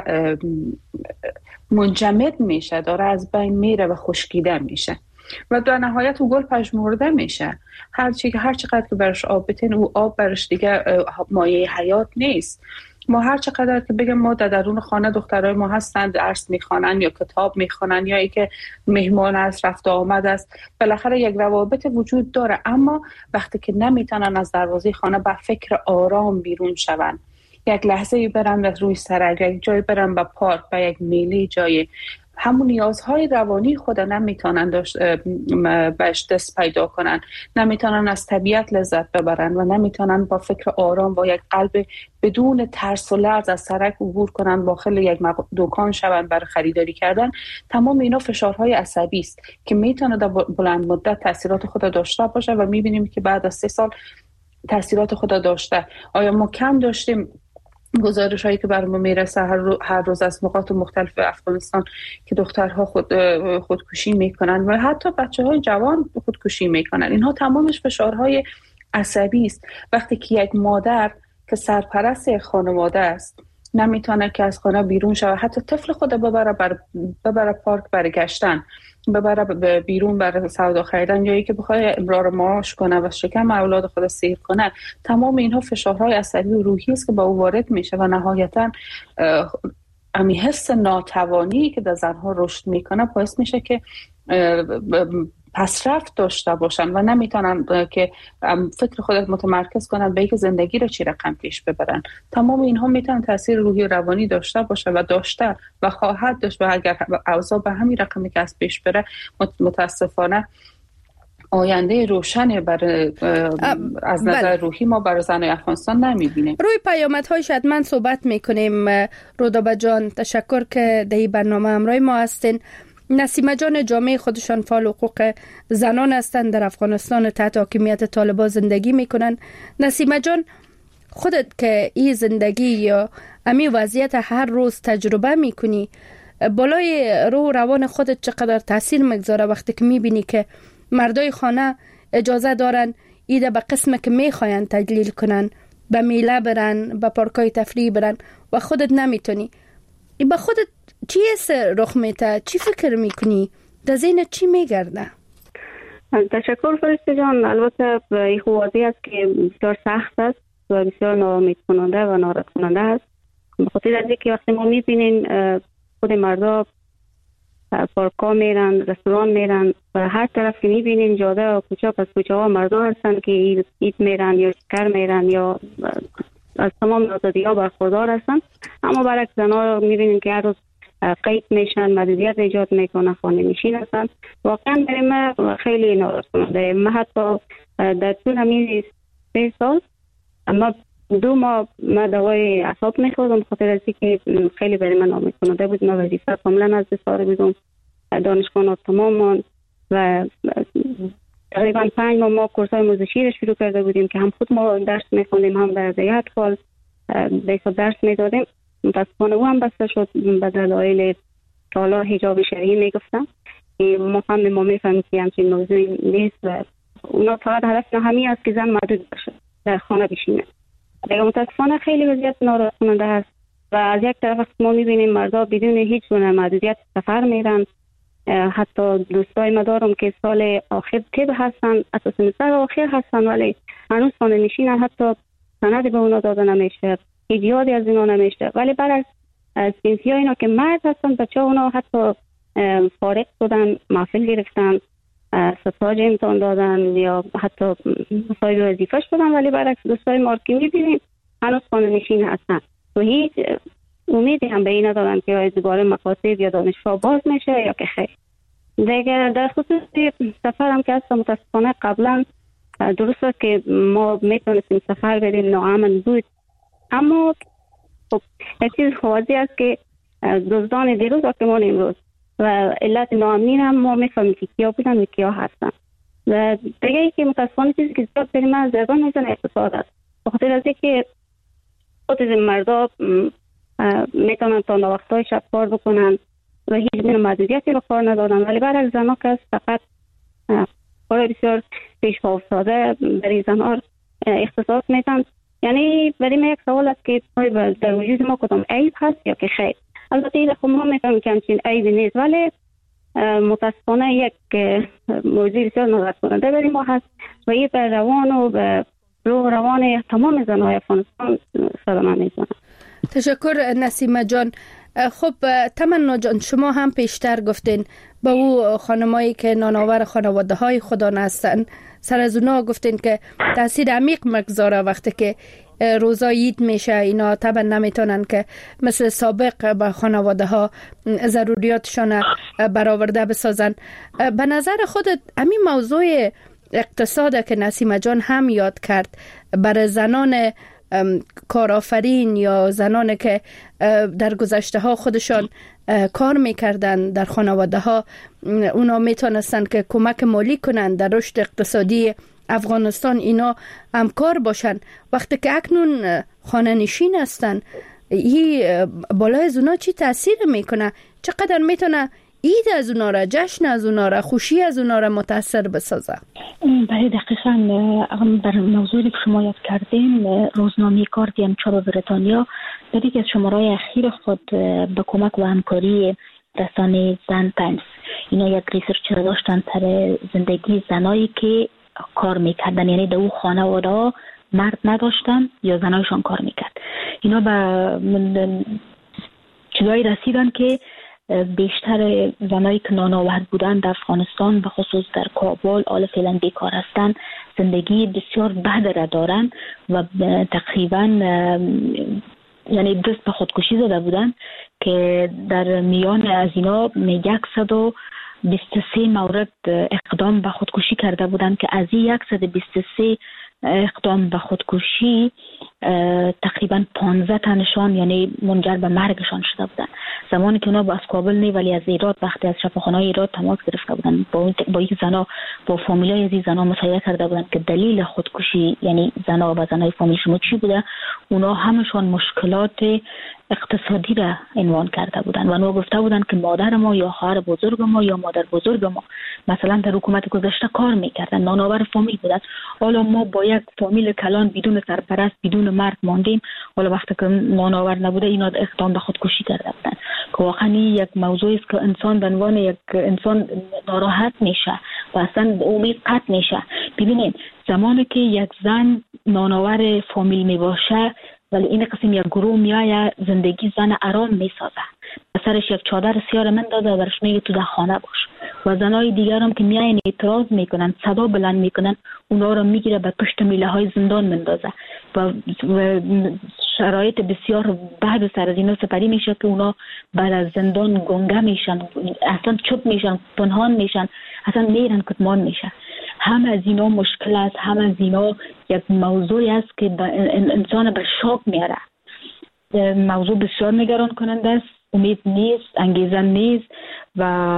منجمد میشه، داره از بین میره و خشکیده میشه و در نهایت او گل پژمرده میشه. هر چقدر که برش آب بتین، او آب برش دیگه مایه حیات نیست. ما هر چقدر که بگم ما در درون خانه دخترای ما هستند، درس میخوانن یا کتاب میخوانن یا ای که مهمان است، رفت آمد است، بالاخره یک روابط وجود داره. اما وقتی که نمیتونن از دروازه خانه به فکر آرام بیرون شون یک لحظه برن روی سرک، یک جای برن به پارک، به یک میله جای، همون نیازهای روانی خود نمیتونن بهش دست پیدا کنن، نمیتونن از طبیعت لذت ببرن و نمیتونن با فکر آرام با یک قلب بدون ترس و لرز از سرک عبور کنن، داخل یک دکان شون برای خریداری کردن. تمام اینا فشارهای عصبی است که میتونه در بلند مدت تاثیرات خود داشته باشه و میبینیم که بعد از 3 سال تاثیرات خود داشته. آیا ما کم داشتیم گزارش هایی که برام میرسه هر روز از نقاط مختلف افغانستان که دخترها خودکشی میکنن و حتی بچه‌های جوان خودکشی میکنن؟ اینها تمامش فشارهای عصبی است. وقتی که یک مادر که سرپرست یک خانواده است نمیتونه که از خانه بیرون شود، حتی طفل خود ببره پارک برای گشتن، ببره بیرون برای سودا خریدن، یا که بخواد امرار معاش کنه و شکم اولاد خود سیر کنه، تمام اینها فشارهای عصبی و روحی است که با او وارد میشه و نهایتا امی حس ناتوانی که در زنها رشد میکنه باعث میشه که پسرفت داشته باشن و نمیتونن که فکر خودت متمرکز کنن به اینکه زندگی رو چی رقم پیش ببرن. تمام اینها میتونن تاثیر روحی و روانی داشته باشه و داشته و خواهد داشت و اگر اوضاع به همین رقمی که از پیش بره متاسفانه آینده روشن برای از نظر روحی ما برای زنای افغانستان نمیبینیم. روی پیامدهای شاید من صحبت میکنیم. رودابه جان تشکر که در این برنامه همراه ما هستین. نسیمه جان جامعه خودشان فعال حقوق زنان هستند، در افغانستان تحت حاکمیت طالبان زندگی میکنن. نسیمه جان، خودت که این زندگی یا امی وضعیت هر روز تجربه میکنی، بالای روح روان خودت چقدر تاثیر میگذاره وقتی که میبینی که مردای خانه اجازه دارن ایده به قسم که میخواین تدلیل کنن، به میله برن، به پارکای تفریح برن و خودت نمیتونی؟ به خودت چی رخ میته؟ چی فکر میکنی؟ در ذهنت چی میگرده؟ تشکر فرشته جان. البته این وضعیت است که بسیار سخت است و بسیار ناامید کننده و ناراحت کننده است، به خاطر از اینکه وقتی ما میبینیم خود مردا پارکا میرن، رستوران میرن و هر طرف که میبینیم جاده و کوچه پس کوچه ها مردا هستن که ایت میرن یا شکر میرن یا از تمام آزادی ها برخوردار هستن. اما برعکس زنها رو میبینیم که هر روز قید میشن، محدودیت ایجاد میکنن، خانه نشین هستن. واقعا برای من خیلی ناراحت کننده. من حتی در طول همین 3 سال اما 2 ماه من دوای اعصاب میخوردم، بخاطر از اینکه خیلی برای من ناامید کننده بود. من وظیفه کاملا از دست بودم، دانشگاه تمام و تقریبا 5 ماه کورسای موزیکی رو شروع کرده بودیم که هم خود ما درس میخوندیم هم در ضیعت فال دیسا درس میدادیم. متاسفانه او هم بسته شد به دلایل حالا حجاب شرعی میگفتم که ما هم ما میفهمیم که همچین موضوعی نیست و اونا فقط هدف همین است که زن محدود باشه، در خانه بشینه. دیگه متاسفانه خیلی وضعیت ناراحت کننده است و از یک طرف ما میبینیم مردا بدون هیچ گونه محدودیت سفر میرن. حتی دوستای ما دارم که سال آخر طب هستن، اساسا سال آخر هستن ولی هنوز خانه نشینن، حتی سند به اونا داده نمیشه، هیچ یادی از اینا نمیشه. ولی برعکس از جنسی ها اینا که مرد هستن، بچه اونا حتی فارغ شدن، محفل گرفتن، ستاج امتحان دادن یا حتی صاحب وظیفه شدن، ولی برعکس دوستای ما که میبینیم هنوز خانه نشین هستن و هیچ امیدی هم به این ندارن که دوباره مکاتب یا دانشگاه باز میشه یا که خیر. دیگه در خصوص سفر هم که هستم، متاسفانه قبلا درست است که ما میتونستیم سفر بریم، ناامن بود، اما خب یک چیز واضح است که دزدان دیروز حاکمان امروز و علت ناامنی هم ما میفهمیم که کیا بودن و کیا هستن. و دیگه ای که متاسفانه چیزی که زیاد برای من زبان میزنه اقتصاد است، بخاطر از اینکه خود مردا میتونن تا وقتای شب کار بکنن و هیچ گونه محدودیتی رو کار ندارن، ولی برای زنها که فقط کار بسیار پیش پا افتاده برای زنها اختصاص میدن. یعنی برای من یک سوال است که در وجود ما کدام عیب هست یا که خیر. البته این خب ما میفهمیم که همچین عیبی نیست، ولی متاسفانه یک موضوع بسیار ناراحت کننده برای ما هست و این بر روان و به روان تمام زنهای افغانستان صدمه میزنه. تشکر نسیمه جان. خب تمنا جان، شما هم پیشتر گفتین با او خانمایی که نانآور خانواده های خودان هستن، سر از اونا گفتین که تاثیر عمیق مگذاره وقتی که روزا عید میشه اینا طبعا نمیتونن که مثل سابق به خانواده ها ضروریاتشان برآورده بسازن. به نظر خودت همین موضوع اقتصاد که نسیم جان هم یاد کرد برای زنان کارآفرین یا زنانی که در گذشته ها خودشان کار میکردن در خانواده ها، اونا میتونستن که کمک مالی کنن در رشد اقتصادی افغانستان، اینا همکار باشن. وقتی که اکنون خانه نشین هستن، این بالای از اونا چی تاثیر میکنه؟ چقدر میتونه عید از اونا را، جشن از اونا را، خوشی از اونا را متاثر بسازه؟ بله دقیقاً. بر موضوعی که شما یاد کردین، روزنامه گاردین چاپ بریتانیا در یکی از شماره‌های اخیر خود به کمک و همکاری رسانه زن تایمز اینا یک ریسرچ داشتن سر زندگی زنایی که کار میکردن، یعنی در اون خانواده ها مرد نداشتن یا زنایشان کار میکرد. اینا به چیزایی رسیدن که بیشتر زنایی که نانآور بودن در افغانستان، به خصوص در کابل، حالا فعلا بیکار هستن، زندگی بسیار بد را دارن و تقریبا یعنی دست به خودکشی زده بودن که در میان از اینا 123 مورد اقدام به خودکشی کرده بودن که از این 123 اقدام به خودکشی تقریبا 15 تنشان یعنی منجر به مرگشان شده بودن. زمانی که اونا با از کابل نه ولی از ایراد، وقتی از شفاخانه‌های ایراد تماس گرفته بودن با این زنا، با فامیلای از زنا مصاحبه کرده بودن که دلیل خودکشی یعنی زنا و زنای فامیل شما چی بوده، اونا همشون مشکلات اقتصادی را عنوان کرده بودن و اونا گفته بودن که مادر ما یا خواهر بزرگ ما یا مادر بزرگ ما مثلا در حکومت گذشته کار میکردن، نانآور فامیل بودن، حالا ما با یک فامیل کلان بدون سرپرست بدون مرد ماندیم، حالا وقتی که نانآور نبوده اینا اقدام به خودکشی کرده بودن. که واقعا یک موضوعی است که انسان به عنوان یک انسان ناراحت میشه و اصلا امید قطع میشه. ببینید زمانی که یک زن نانآور فامیل میباشه ولی این قسم یک گروه میایه زندگی زن آرام میسازه، سرش یک چادر سیاه مندازه و برش میگه تو در خانه باش، و زنای دیگر هم که میاین اعتراض میکنن، صدا بلند میکنن، اونا رو میگیره به پشت میله های زندان مندازه و شرایط بسیار بد سر از اینا سپری میشه که اونا بعد از زندان گنگه میشن، اصلا چوب میشن، پنهان میشن، اصلا میرن کتمان میشه. هم از اینا مشکل است، هم از اینا یک موضوعی است که انسان به شاک میاره. موضوع بسیار نگران کننده است، امید نیست، انگیزه نیست و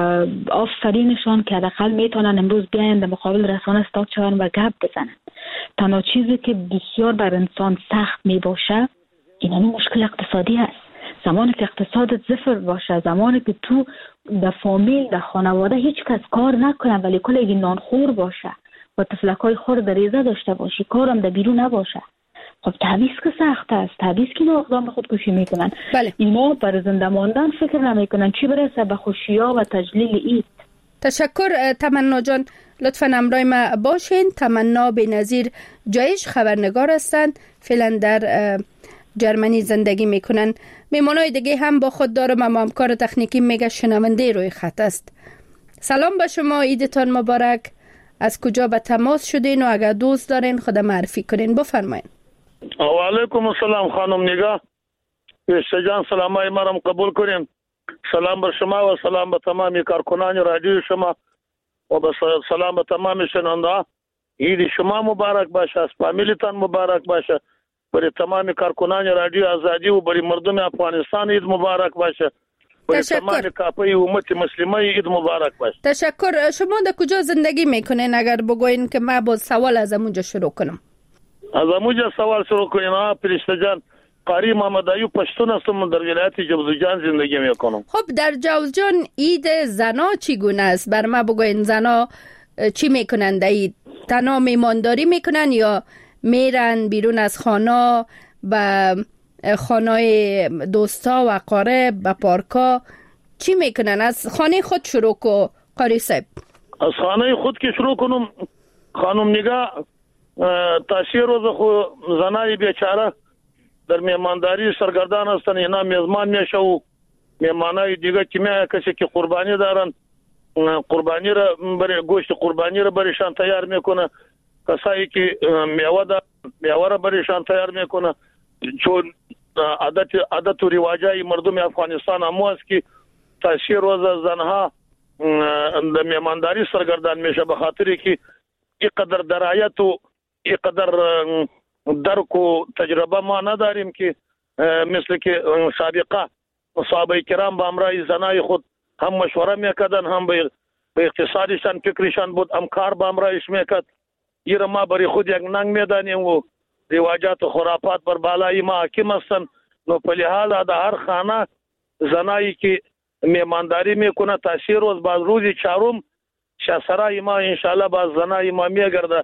آفرینشان که حداقل میتونن امروز بیاین در مقابل رسانه استاد شون و گپ بزنن. تنها چیزی که بسیار بر انسان سخت میباشه این مشکل اقتصادی است. زمانی که اقتصادت صفر باشه، زمانی که تو در فامیل در خانواده هیچ کس کار نکنه ولی کلی نانخور باشه و تفلکای خور در ریزه داشته باشی، کارم در بیرون نباشه، خب تعویض که سخت است، تعویض که اقدام به خودکشی میکنن. بله. اینا بر زنده ماندن فکر نمیکنن، چی برسه به خوشی‌ها و تجلیل عید. تشکر تمنا جان، لطفاً همراه ما باشین. تمنا بی‌نظیر جایش خبرنگار هستند، فعلا در جرمنی زندگی میکنن. میمانای دیگه هم با خود دارم، اما همکار تکنیکی میگه شنونده روی خط است. سلام به شما، عیدتان مبارک. از کجا به تماس شدین و اگر دوست دارین خود معرفی کنین بفرمایین. و علیکم السلام خانم نگاه جان، سلامای مرم قبول کنین. سلام بر شما و سلام به تمامی کارکنان رادیو شما و سلام به تمامی شنونده. عید شما مبارک باشه، از فامیلیتان مبارک باشه، برای تمامی کارکنان رادیو آزادی و برای مردم افغانستان عید مبارک باشه، برای تمامی کاپی امت مسلمه عید مبارک باشه. تشکر. شما در کجا زندگی میکنین؟ اگر بگوین که من با سوال از اونجا شروع کنم. از اونجا سوال شروع کنیم. پرشته جان، قاری محمد ایوب پشتون هستم، در ولایت جوزجان زندگی میکنم. خب در جوزجان عید زنا چگونه است؟ بر ما بگوین زنا چی میکنن در عید؟ تنها میمانداری میکنن یا میرن بیرون از خانه به خانه دوستا و اقارب به پارکا؟ چی میکنن؟ از خانه خود شروع کو قاری صاحب. از خانه خود که شروع کنم خانم نگاه، تا روز خو زنای بیچاره در میمانداری سرگردان هستن، اینا میزمان میشه و میمانای دیگه که میای کسی که قربانی دارن، قربانی را برای گوشت قربانی را برایشان تیار میکنه، کسایی که میوه دارن میوه را برایشان تیار میکنه. چون عادت و رواجای مردم افغانستان هم است که تاثیر روز زنها در میهمانداری سرگردان میشه، به خاطری که اینقدر درایت و اینقدر درک و تجربه ما نداریم که مثل که سابقه صحابه کرام با امرای زنای خود هم مشوره میکردن، هم به اقتصادشان فکرشان بود، هم کار با امرایش میکرد. ایره ما برای خود یک ننگ میدانیم و رواجات و خرافات بر بالای ما حاکم هستن. نو په لحاظ د هر خانه زنایی که میهمانداری میکنه تاثیر روز باز روزی چهارم شاسرای ما انشالله باز زنای ما میگرده.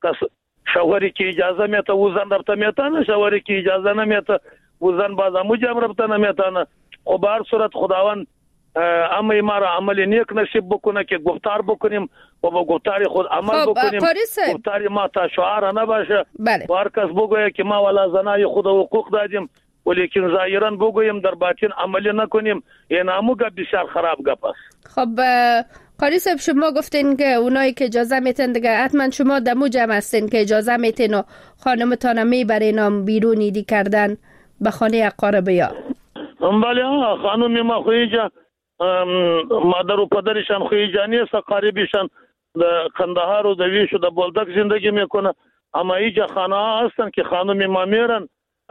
شوهری که اجازه میته و زن رفته میتانه، شوهری که اجازه نمیته و زن باز اموجم رفته نمیتانه. و به هر صورت خداوند اما ما را عمل نیک نصیب بکنه که گفتار بکنیم و با گفتار خود عمل بکنیم. گفتار ما تا شعار نباشه. و هر کس بگویه که ما والا زنای خود حقوق دادیم ولیکن ظاهرا بگوییم در باطن عملی نکنیم، این همو گپ بسیار خراب گپ است. خب قاری صاحب شما گفتین که اونایی که اجازه میتن دیگه حتما شما دمو جمع هستین که اجازه میتین و خانمتان میبرین هم بیرون ایدی کردن به خانه اقاربیا. بله خانم ما خویجا مادر و پدرشان خویجا نیست، قریبشان در کندهار و دویش و در بولدک زندگی میکنه. اما ایجا خانه ها هستن که خانم ما میرن،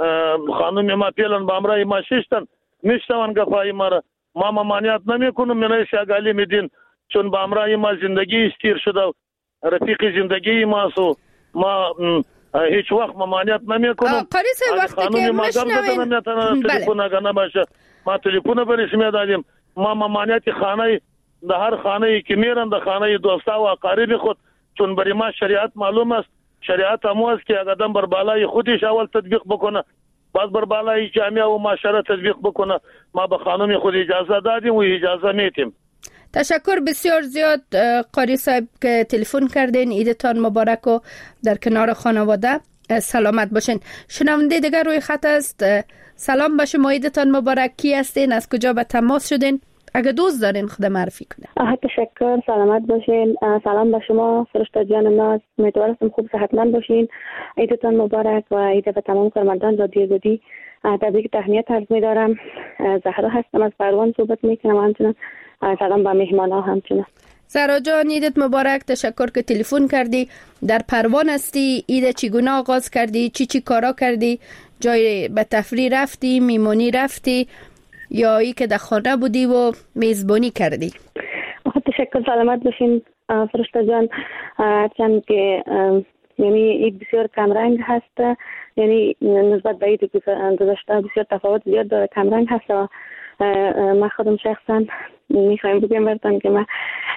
خانم ما پیلن با امرای ما ششتن میشتوان گفای ما را ما ممانعت نمیکنم. من شاگالی میدین چون با امرای ما زندگی استیر شده، رفیق زندگی ما سو ما هیچ وقت ممانعت نمیکنم. قاری صاحب وقتی که مشنوین تلفن اگه نباشه ما تلفن برش میدادیم. ما ممانعت خانه در هر خانه که میرن در خانه دوستا و اقارب خود، چون برای ما شریعت معلوم است. شریعت هم است که اگر آدم بر بالای خودش اول تطبیق بکنه بعد بر بالای جامعه و معاشره تطبیق بکنه. ما به خانم خود اجازه دادیم و اجازه میتیم. تشکر بسیار زیاد قاری صاحب که تلفن کردین. عیدتان مبارک و در کنار خانواده سلامت باشین. شنونده دیگر روی خط است. سلام به شما، عیدتان مبارک. کی هستین؟ از کجا به تماس شدین؟ اگه دوست دارین خود معرفی کنه. تشکر، سلامت باشین. سلام به شما فرشته جان ناز، امیدوارم خوب صحتمند باشین. عیدتان مبارک و عید به تمام کارمندان رادیو زدی تبریک تهنیت عرض می‌دارم. زهرا هستم از پروان صحبت می‌کنم. همچنین سلام به مهمانا. همچنین زهرا جان عیدت مبارک. تشکر که تلفن کردی. در پروان هستی، عید چگونه آغاز کردی؟ چی کارا کردی؟ جای به تفریح رفتی، میمونی رفتی یا ای که در خانه بودی و میزبانی کردی؟ تشکر، سلامت باشین فرشته جان. چند که یعنی عید بسیار کمرنگ هست، یعنی نسبت به عید گذشته بسیار تفاوت زیاد داره، کمرنگ هست. و من خودم شخصا میخوایم بگم براتون که من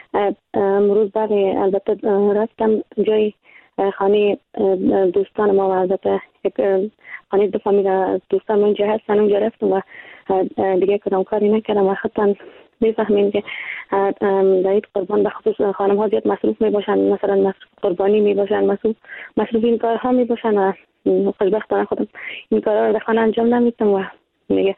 امروز بعد البته رفتم جای خانه دوستان ما و البته خانه دو فامیل دوستان ما اینجا هستن، اونجا رفتم و دیگه کدام کاری نکردم. و خودتان میفهمین که در عید قربان به خصوص خانم ها زیاد مصروف می باشن، مثلا مصروف قربانی می باشن، مصروف این کارها می باشن و خوشبختانه خودم این کارها رو در خانه انجام نمیدم. و دیگه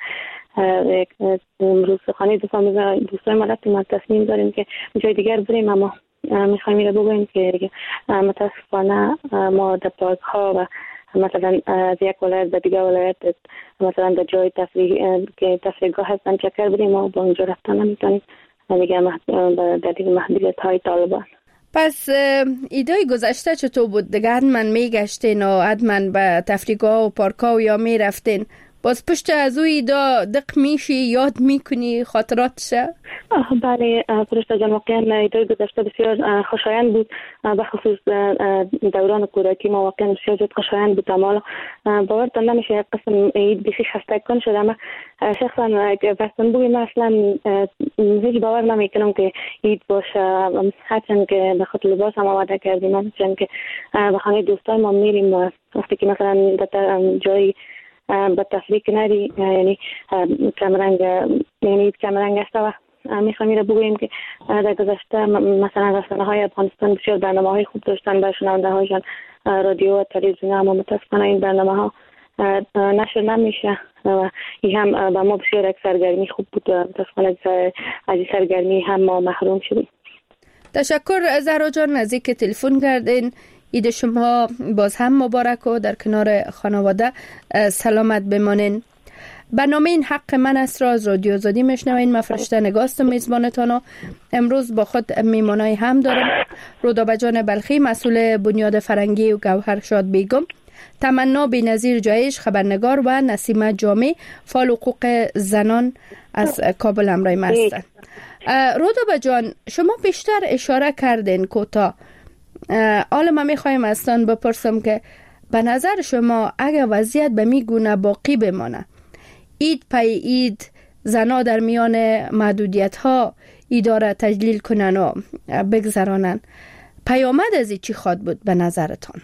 امروز خانه دو فامیل دوستان ما رفتیم، تصمیم داریم که جای دیگر بریم، اما میخوایم این رو بگویم که دیگه متاسفانه ما در پارک ها و مثلا از یک ولایت به دیگر ولایت مثلا در جای که تفریحگاه هستن چکر بریم و با اونجا رفتن نمیتونیم دیگه در دیگه محدودیت های طالبان. پس ایدای گذشته چطور بود؟ دیگه حتما میگشتین و حتما به تفریحگاه و پارک ها یا میرفتین؟ باز پشت از اوی ایدا دق میشی، یاد میکنی خاطراتشه؟ بله فرشته جان، واقعا ایدای گذشته بسیار خوشایند بود، به خصوص دوران کودکی ما واقعا بسیار زیاد خوشایند بود. اما باورتان نمیشه یک قسم عید بسیار خستگان شده. اما شخصا وقتاً بگیم اصلا هیچ باور نمیکنم که عید باشه، هرچند که به خاطر لباس هم آماده کردیم، هرچند که به خانه دوستان ما میریم و وقتی که مثلا در جای به تفریح نری یعنی کمرنگ، یعنی کمرنگ است. و میخوایم بگوییم که در گذشته مثلا رسانه‌های افغانستان بسیار برنامه‌های خوب داشتن برای شنونده‌هایشان، رادیو و تلویزیون، اما متاسفانه این برنامه‌ها نشر نمیشه و این هم به ما بسیار یک سرگرمی خوب بود. متاسفانه از این سرگرمی هم ما محروم شدیم. تشکر زهرا جان از اینکه تلفن کردین. عید شما باز هم مبارک و در کنار خانواده سلامت بمانین. برنامه این حق من است را از رادیو آزادی میشنوین. من فرشته نگاست میزبانتان و امروز با خود میمانای هم دارم. رودابه جان بلخی مسئول بنیاد فرنگی و گوهرشاد بیگم، تمنا بی‌نظیر جایش خبرنگار و نسیمه جامی فعال حقوق زنان از کابل همراه ما هستند. رودابه جان، شما بیشتر اشاره کردین کوتاه. حالا من میخوایم ازتان بپرسم که به نظر شما اگر وضعیت به می گونه باقی بمانه، عید پی عید زنا در میان محدودیت ها ایداره تجلیل کنن و بگذرانن، پیامد از این چی خواد بود به نظرتان؟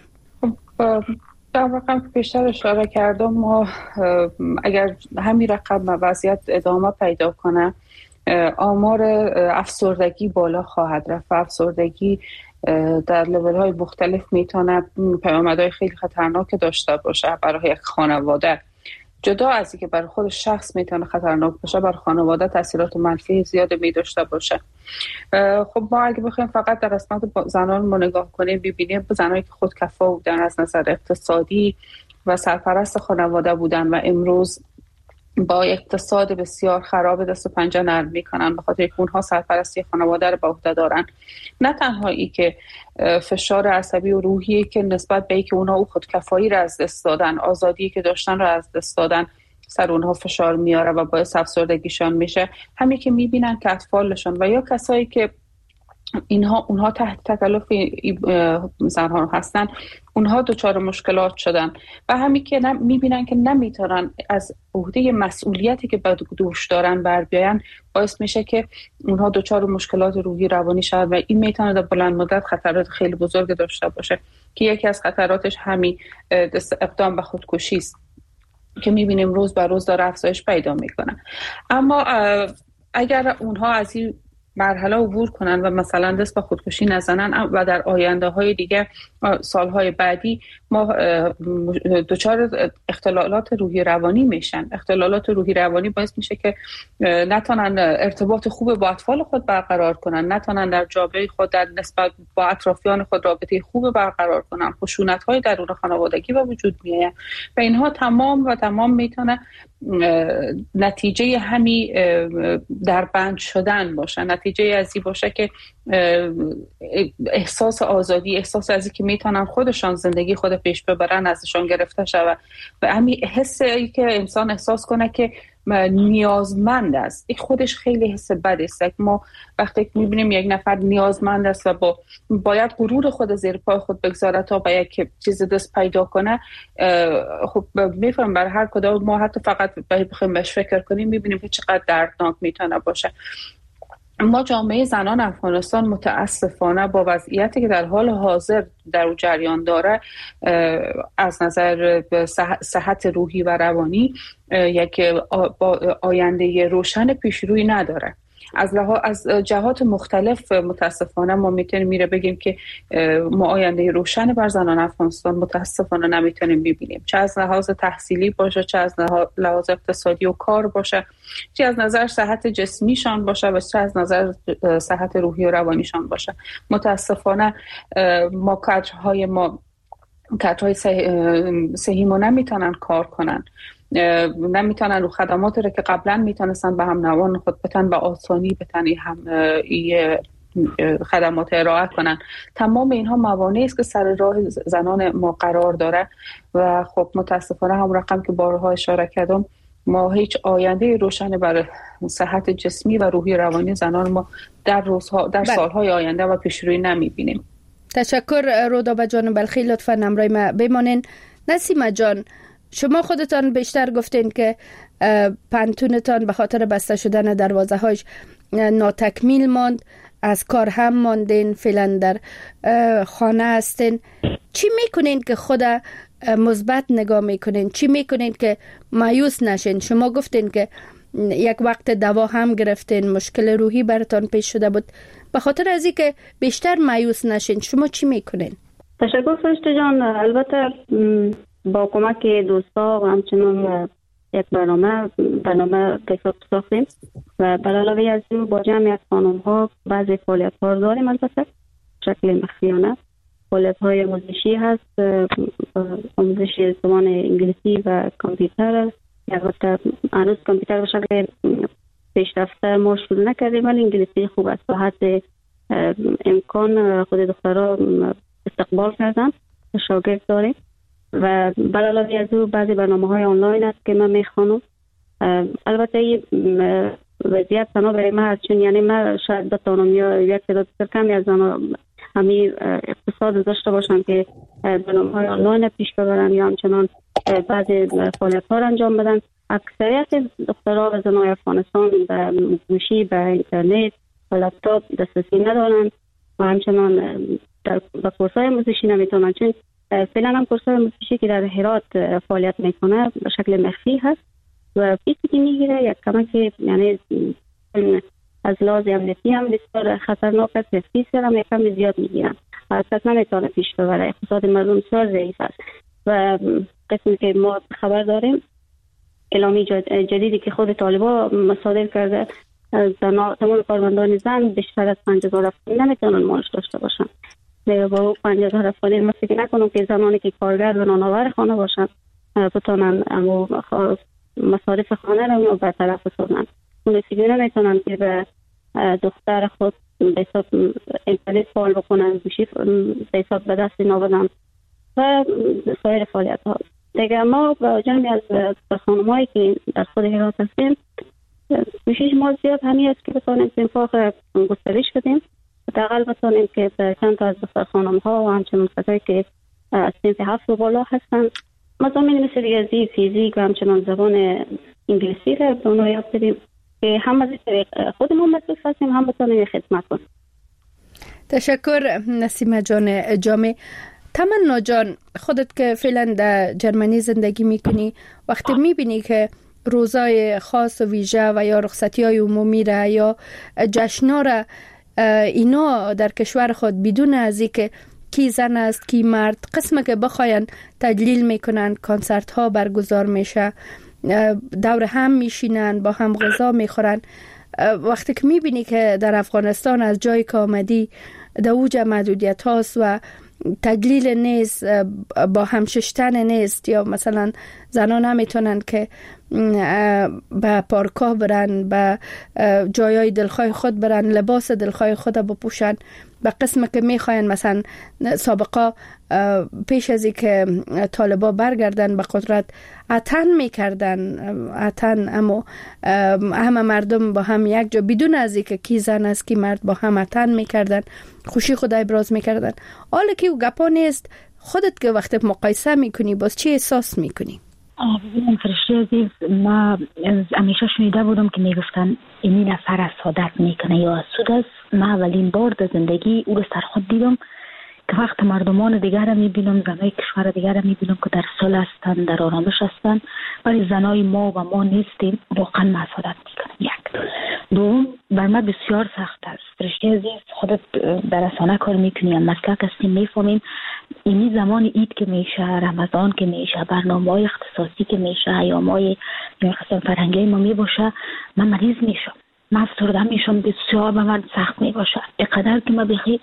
در رقم که بیشتر اشاره کردم، ما اگر همین رقم وضعیت ادامه پیدا کنه، آمار افسردگی بالا خواهد رفت. افسردگی در لیول های مختلف میتونه پیامدهای خیلی خطرناک داشته باشه برای یک خانواده. جدا از اینکه برای خود شخص میتونه خطرناک باشه، برای خانواده تاثیرات منفی زیاد می داشته باشه. خب ما اگه بخوایم فقط در قسمت زنان ما نگاه کنیم، ببینیم زنانی که خودکفا بودن از نظر اقتصادی و سرپرست خانواده بودن و امروز با اقتصاد بسیار خراب دست و پنجه نرم میکنن، به خاطر اونها سرپرستی خانواده رو به عهده دارن. نه تنها ای که فشار عصبی و روحی که نسبت به ای که اونها خودکفایی رو از دست دادن، آزادی که داشتن رو از دست دادن، سر اونها فشار میاره و باعث افسردگیشان میشه. همین که میبینن که اطفالشون و یا کسایی که اونها تحت تکلف زنها هستن، اونها دچار مشکلات شدن و همین که میبینن که نمیتونن از عهده مسئولیتی که به دوش دارن بر بیان، باعث میشه که اونها دچار مشکلات روحی روانی شود و این میتونه در بلند مدت خطرات خیلی بزرگ داشته باشه که یکی از خطراتش همین اقدام به خودکشی است که میبینیم روز به روز داره افزایش پیدا میکنه. اما اگر اونها از این مرحله عبور کنن و مثلا دست به خودکشی نزنن و در آینده های دیگه، سالهای بعدی، ما دچار اختلالات روحی روانی میشن. اختلالات روحی روانی باعث میشه که نتونن ارتباط خوب با اطفال خود برقرار کنن، نتونن در جامعه خود در نسبت با اطرافیان خود رابطه خوب برقرار کنن، خشونت های درون خانوادگی به وجود میاد و اینها تمام میتونه نتیجه همین در بند شدن باشه. نتیجه از این باشه که احساس آزادی، احساس از این که میتونن خودشان زندگی خود پیش ببرن ازشان گرفته شود و همین حسی که انسان احساس کنه که نیازمند است، این خودش خیلی حس بدی است. ما وقتی میبینیم یک نفر نیازمند است و باید غرور خود زیر پای خود بگذاره تا به یک چیز دست پیدا کنه، خب میفهم برای هر کدام ما حتی فقط بخوایم بهش فکر کنیم میبینیم که چقدر دردناک میتونه باشه. ما جامعه زنان افغانستان متاسفانه با وضعیتی که در حال حاضر در اون جریان داره، از نظر صحت روحی و روانی یک آینده روشن پیشروی نداره. از جهات مختلف متاسفانه ما میتونیم بگیم که ما آینده روشن بر زنان افغانستان متاسفانه نمیتونیم ببینیم، چه از لحاظ تحصیلی باشه، چه از لحاظ اقتصادی و کار باشه، چه از نظر صحت جسمیشان باشه و چه از نظر صحت روحی و روانیشان باشه. متاسفانه ما کادرهای صحیح نمیتونن کار کنن، نمیتونن رو خدماتی رو که قبلا میتونستن به هم نوان خود بتن به آسانی بتن خدمات ارائه کنن. تمام اینها موانعی است که سر راه زنان ما قرار داره و خب متاسفانه هم رقم که بارها اشاره کردم، ما هیچ آینده روشن برای صحت جسمی و روحی روانی زنان ما در سالهای آینده و پیشروی نمیبینیم. تشکر رودابه جان بلخی، لطفا همراه ما بمانین. نسیمه جان، شما خودتان بیشتر گفتین که پنتونتان به خاطر بسته شدن دروازه هاش ناتکمیل ماند، از کار هم ماندین، فعلا در خانه هستین. چی میکنین که خود مثبت نگاه میکنین؟ چی میکنین که مایوس نشین؟ شما گفتین که یک وقت دوا هم گرفتین، مشکل روحی براتان پیش شده بود. به خاطر از این که بیشتر مایوس نشین، شما چی میکنین؟ تشکر فرشته جان. البته با کمک دوستا و همچنان یک برنامه تکساب ساختیم و بر علاوه از این با جمعی از خانم ها بعضی فعالیت ها داریم، البته شکل مخفیانه فعالیت‌های آموزشی هست، آموزش زبان انگلیسی و کامپیوتر. البته هنوز کامپیوتر به شکل پیشرفته ما شروع نکردیم، ولی انگلیسی خوب است. به حد امکان خود دخترها استقبال کردن، شاگرد داریم و به علاوه از او بعضی برنامه‌های آنلاین است که من میخوانم. البته این وضعیت تنها برای من هست، چون یعنی من شاید بتوانم یا یک تعداد کمی از همین اقتصاد داشته باشم که برنامه‌های آنلاین پیش ببرن یا همچنان بعضی فعالیت‌ها را انجام بدن. اکثریت دخترها و زنای افغانستان به گوشی، به اینترنت و لپتاپ دسترسی ندارن و همچنان در کورس‌های آموزشی نمیتونن، چون فعلا هم کورس‌های آموزشی که در هرات فعالیت میکنه به شکل مخفی هست و فیسی که میگیره یک کمک، یعنی از لحاظ امنیتی هم بسیار خطرناک است. فیس هم یکم زیاد میگیرن، حرکت نمیتونه پیش ببره. اقتصاد مردم بسیار ضعیف است و قسمی که ما خبر داریم اعلامی جدیدی که خود طالبان صادر کرده، تمام کارمندان زن بیشتر از 50,000 افغانی نمیتونن معاش داشته باشن. با او 50,000 افغانی من فکر نکنم که زنانی که کارگر و نانآور خانه باشن بتونن اما مصارف خانه رو برطرف بکنن. اون فکر نمیتونن که به دختر خود به حساب اینترنت فعال بکنن، گوشی به حساب به دست نابدن و سایر فعالیت ها دیگه. ما با جمعی از خانم‌هایی که در خود هرات هستیم کوشش ما زیاد همین است که بتونیم انفاق گسترش بدیم، حداقل بتونیم که به چند تا از دختر خانم‌ها و همچنان کسایی که از صنف 7 و بالا هستن مضامین مثل ریاضی، فیزیک و همچنان زبان انگلیسی را به اونها یاد بدیم که هم از طریق خودمون مصروف هستیم، هم بتونیم خدمت کنیم. تشکر نسیمه جان جامع. تمنا جان، خودت که فعلا در جرمنی زندگی میکنی، وقتی میبینی که روزای خاص و ویژه و یا رخصتی های عمومی را یا جشنا را اینا در کشور خود بدون از اینکه کی زن است کی مرد قسمه که بخواین تدلیل میکنن، کنسرت ها برگزار میشه، دور هم میشینن، با هم غذا میخورن، وقتی که میبینی که در افغانستان از جایی که آمدی در اوج محدودیت هاست و تدلیل نیست، با هم ششتن نیست، یا مثلا زنان نمیتونن که به پارک‌ها برن، به جایای دلخواه خود برن، لباس دلخواه خود بپوشن، به قسم که میخواین مثلا سابقا پیش از این که طالبا برگردن به قدرت عطن میکردن، عطن، اما همه مردم با هم یک جا بدون از این که کی زن است کی مرد با هم عطن میکردن، خوشی خود ابراز میکردن. حالا که گپا نیست، خودت که وقتی مقایسه میکنی باز چی احساس میکنی؟ ببینم فرشته عزیز، ما همیشه شنیده بودم که میگفتن این نفر از سعادت میکنه یا از سود است. ما اولین بار در زندگی او رو سر خود دیدم که وقت مردمان دیگر را میبینم، زنای کشور دیگر را میبینم که در صلح هستند، در آرامش هستند، ولی زنای ما و ما نیستیم، واقعا ما سعادت میکنم. یک دوم، بر ما بسیار سخت است. فرشته عزیز، خودت در رسانه کار میکنی، مسلک هستیم، میفهمیم اینی زمان عید که میشه، رمضان که میشه، برنامه‌های اختصاصی که میشه، ایام‌های یا قسم فرهنگی ما میباشه، من مریض میشم، من افسرده میشم، بسیار به من سخت میباشه. اینقدر که من بخیر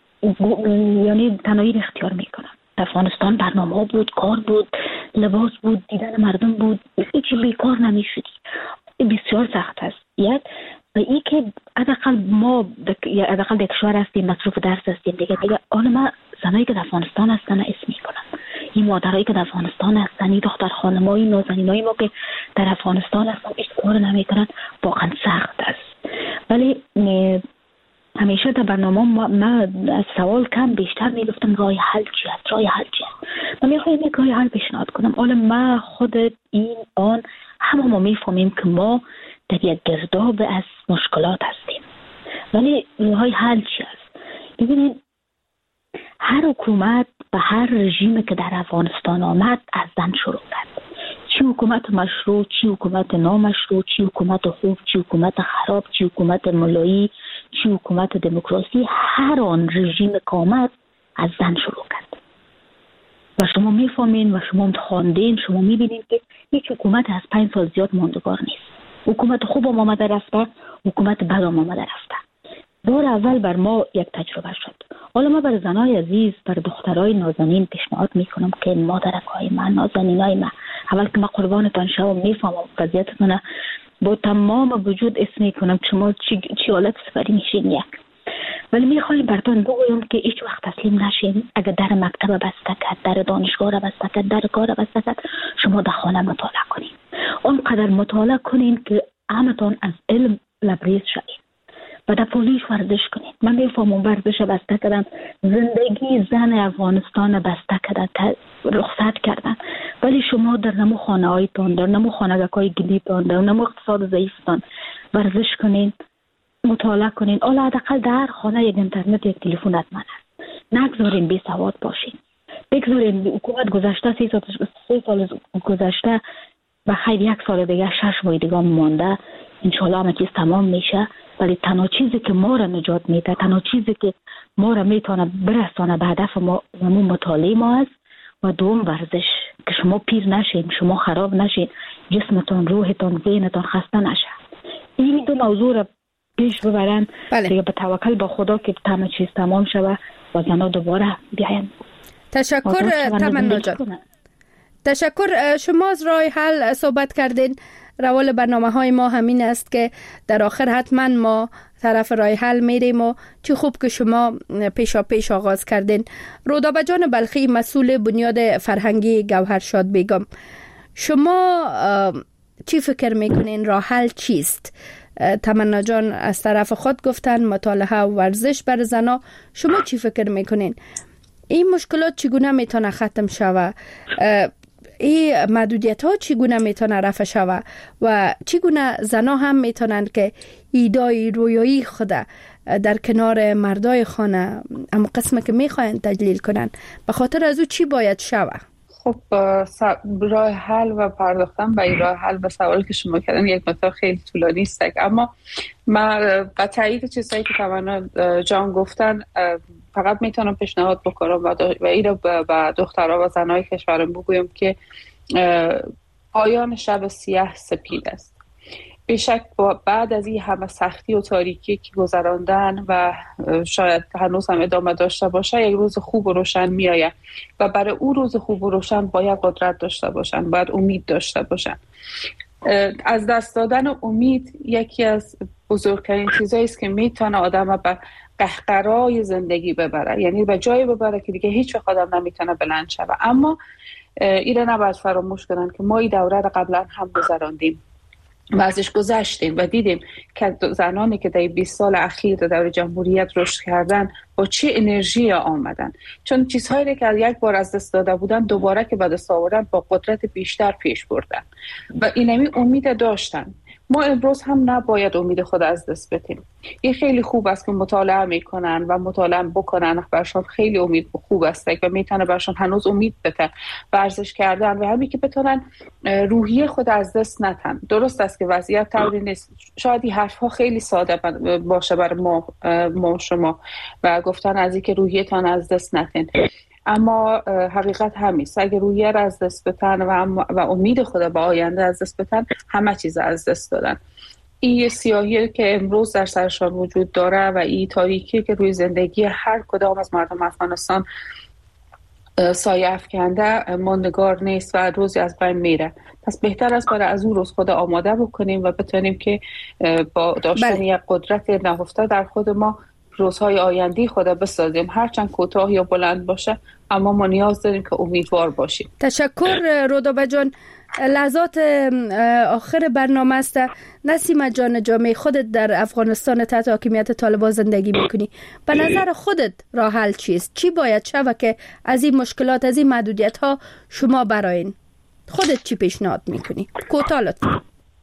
یعنی تنهایی اختیار میکنم. افغانستان برنامه بود، کار بود، لباس بود، دیدن مردم بود، هیچی بیکار نمیشدی. بسیار سخت است. یک و این که حداقل ما حداقل در کشور هستیم، مصروف درس هستیم دیگه. حالا ما زنایی که در افغانستان هستن اسم میکنم، این مادرایی که در افغانستان هستن، این دختر خانمایی نازنینای ما که در افغانستان هستن هیچ کار نمیکنن، واقعا سخت است. ولی همیشه در برنامه ما از سوال کم بیشتر میگفتم راه حل چی است، راه حل چی است. من میخوایم یک راه حل پیشنهاد کنم. حالا ما خود این آن همه ما میفهمیم که ما در یک گرداب از مشکلات هستیم، ولی راه حل چی است؟ ببینید، هر حکومت و هر رژیمی که در افغانستان آمد از زن شروع کرد. چی حکومت مشروع، چی حکومت نامشروع، چی حکومت خوب، چی حکومت خراب، چی حکومت ملایی، چی حکومت دموکراسی، هر آن رژیم که آمد از زن شروع کرد. و شما میفهمین و شما خواندین، شما میبینین که هیچ حکومت از 5 سال زیاد ماندگار نیست. حکومت خوب هم آمده رفته، حکومت بد هم آمده رفته. بار اول بر ما یک تجربه شد. حالا ما بر زنای عزیز، بر دخترای نازنین پیشنهاد میکنم که مادرکای من، نازنینای من، اول که ما قربانتان شما میفهمم وضعیتتون با تمام وجود اسم میکنم شما چی حالت سفری میشین یک، ولی میخوایم براتون بگویم که هیچ وقت تسلیم نشین. اگر در مکتب بسته کرد، در دانشگاه را بسته کرد، در کار بسته کرد، شما در خانه مطالعه کنین. اونقدر مطالعه کنین که همتون از علم لبریز شوید و در پولیس ورزش کنین. من میفهمم ورزش بسته کردن، زندگی زن افغانستان بسته کردن، رخصت کردن، ولی شما در نمو خانه هایتون، در نمو خانگاهای گلیتون، در نمو اقتصاد ضعیفتون ورزش کنین، مطالعه کنین. حالا حداقل در خانه یک اینترنت، یک تلفن حتما هست. نگذارین بی سواد باشین. بگذارین حکومت گذشته 3 سال گذشته و خیر 1 سال دیگه 6 ماه دیگه مونده، انشالله همه چیز تمام میشه. ولی تنها چیزی که ما را نجات میده، تنها چیزی که ما را میتونه برسانه به هدف ما، همون مطالعه ما است و دوم ورزش، که شما پیر نشین، شما خراب نشین، جسمتون، روحتون، ذهنتون خسته نشه. این دو موضوع را پیش ببرن دیگه به توکل با خدا که همه چیز تمام شود و زنها دوباره بیاین. تشکر تمنا جان. تشکر. شما از راه حل صحبت کردین. روال برنامه‌های ما همین است که در آخر حتما ما طرف راه حل میریم و چه خوب که شما پیش آغاز کردین. رودابه جان بلخی، مسئول بنیاد فرهنگی گوهرشاد بیگم، شما چی فکر میکنین راه حل چیست؟ تمنا جان از طرف خود گفتن مطالعه و ورزش بر زنا، شما چی فکر میکنین این مشکلات چگونه میتونه ختم شوه؟ این محدودیت ها چگونه میتونه رفع شوه و چگونه زنا هم میتونن که ایدای رویایی خود در کنار مردای خانه اما قسمه که میخواین تجلیل کنن، به خاطر از او چی باید شوه؟ خب راه حل و پرداختن به این راه حل به سوالی که شما کردن یک مقدار خیلی طولانی است، اما من با تایید چیزایی که تمنا جان گفتن فقط میتونم پیشنهاد بکنم و این رو به دخترها و زنهای کشورم بگویم که پایان شب سیاه سپید است. بیشک بعد از این همه سختی و تاریکی که گذراندن و شاید هنوز هم ادامه داشته باشه، یک روز خوب و روشن می آید و برای اون روز خوب و روشن باید قدرت داشته باشن، باید امید داشته باشن. از دست دادن امید یکی از بزرگترین چیزایی است که میتونه آدم به قهقرای زندگی ببره، یعنی به جایی ببره که دیگه هیچ وقت آدم نمیتونه بلند شوه. اما این رو نباید فراموش کنن که ما این دوره رو قبلا هم گذراندیم و ازش گذشتیم و دیدیم که زنانی که در 20 سال اخیر در دور جمهوریت رشد کردن با چه انرژی آمدن، چون چیزهایی که یک بار از دست داده بودن دوباره که به دست آوردن با قدرت بیشتر پیش بردن و اینمی امید داشتن. ما امروز هم نباید امید خود از دست بدیم. این خیلی خوب است که مطالعه میکنن و مطالعه بکنن، برشان خیلی امید خوب است و میتونه برشان هنوز امید بده ورزش کردن و همین که بتونن روحیه خود از دست ندن. درست است که وضعیت طوری نیست، شاید این حرفها خیلی ساده باشه برای ما شما و گفتن از اینکه روحیه‌تان از دست ندین، اما حقیقت همیست. اگه رویه را از دست بدن و امید خود به آینده از دست بدن، همه چیز از دست دادن. این سیاهی که امروز در سرشان وجود داره و این تاریکی که روی زندگی هر کدام از مردم افغانستان سایه افکنده ماندگار نیست و روزی از بین میره. پس بهتر است برای از اون روز خود آماده بکنیم و بتونیم که با داشتن یک قدرت نهفته در خود ما روزهای آینده خدا بسازیم، هرچند کوتاه یا بلند باشه، اما ما نیاز داریم که امیدوار باشیم. تشکر رودابه جان. لحظات آخر برنامه است. نسیم جان، جامعه خودت در افغانستان تحت حاکمیت طالبان زندگی میکنی، به نظر خودت راه حل چیست؟ چی باید شود که از این مشکلات، از این محدودیت ها شما براین خودت چی پیشنهاد میکنی؟ کوتاه لطفا.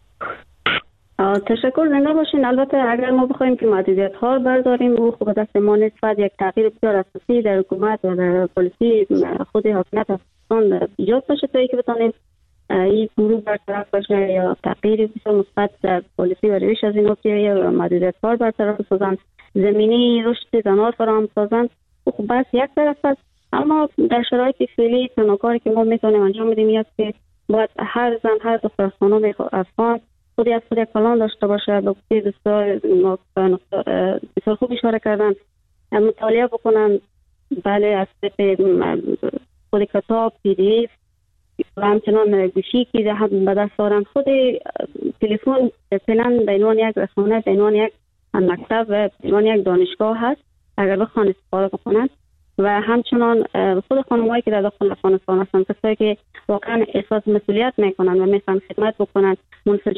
تشکر، زنده باشین. البته اگر ما بخوایم که محدودیت ها رو برداریم و خود دست ما نیست، باید یک تغییر بسیار اساسی در حکومت و در پلیسی خود حاکمیت افغانستان ایجاد بشه تا اینکه بتونیم این گروه برطرف بشه یا تغییر بسیار مثبت در پلیسی و روش از این نکته و محدودیت ها رو برطرف بسازن، زمینه رشد زنان فراهم سازن. خب بس یک طرف است، اما در شرایط فعلی تنها کاری که ما میتونیم انجام بدیم است که باید هر زن، هر دختر خانم افغان خودی از خود یک پلان داشته باشه. به بسیار خوب اشاره کردن مطالعه بکنن. بله، از خود کتاب، PDF و همچنان گوشی که به دست دارن. خود تلفن فعلا به عنوان یک رسانه، به عنوان یک مکتب و به عنوان یک دانشگاه هست اگر بخوان استفاده بکنن. و همچنان خود خانم‌هایی که در داخل افغانستان هستند، کسایی که واقعا احساس مسئولیت میکنن و میخوان خدمت بکنن، منسجم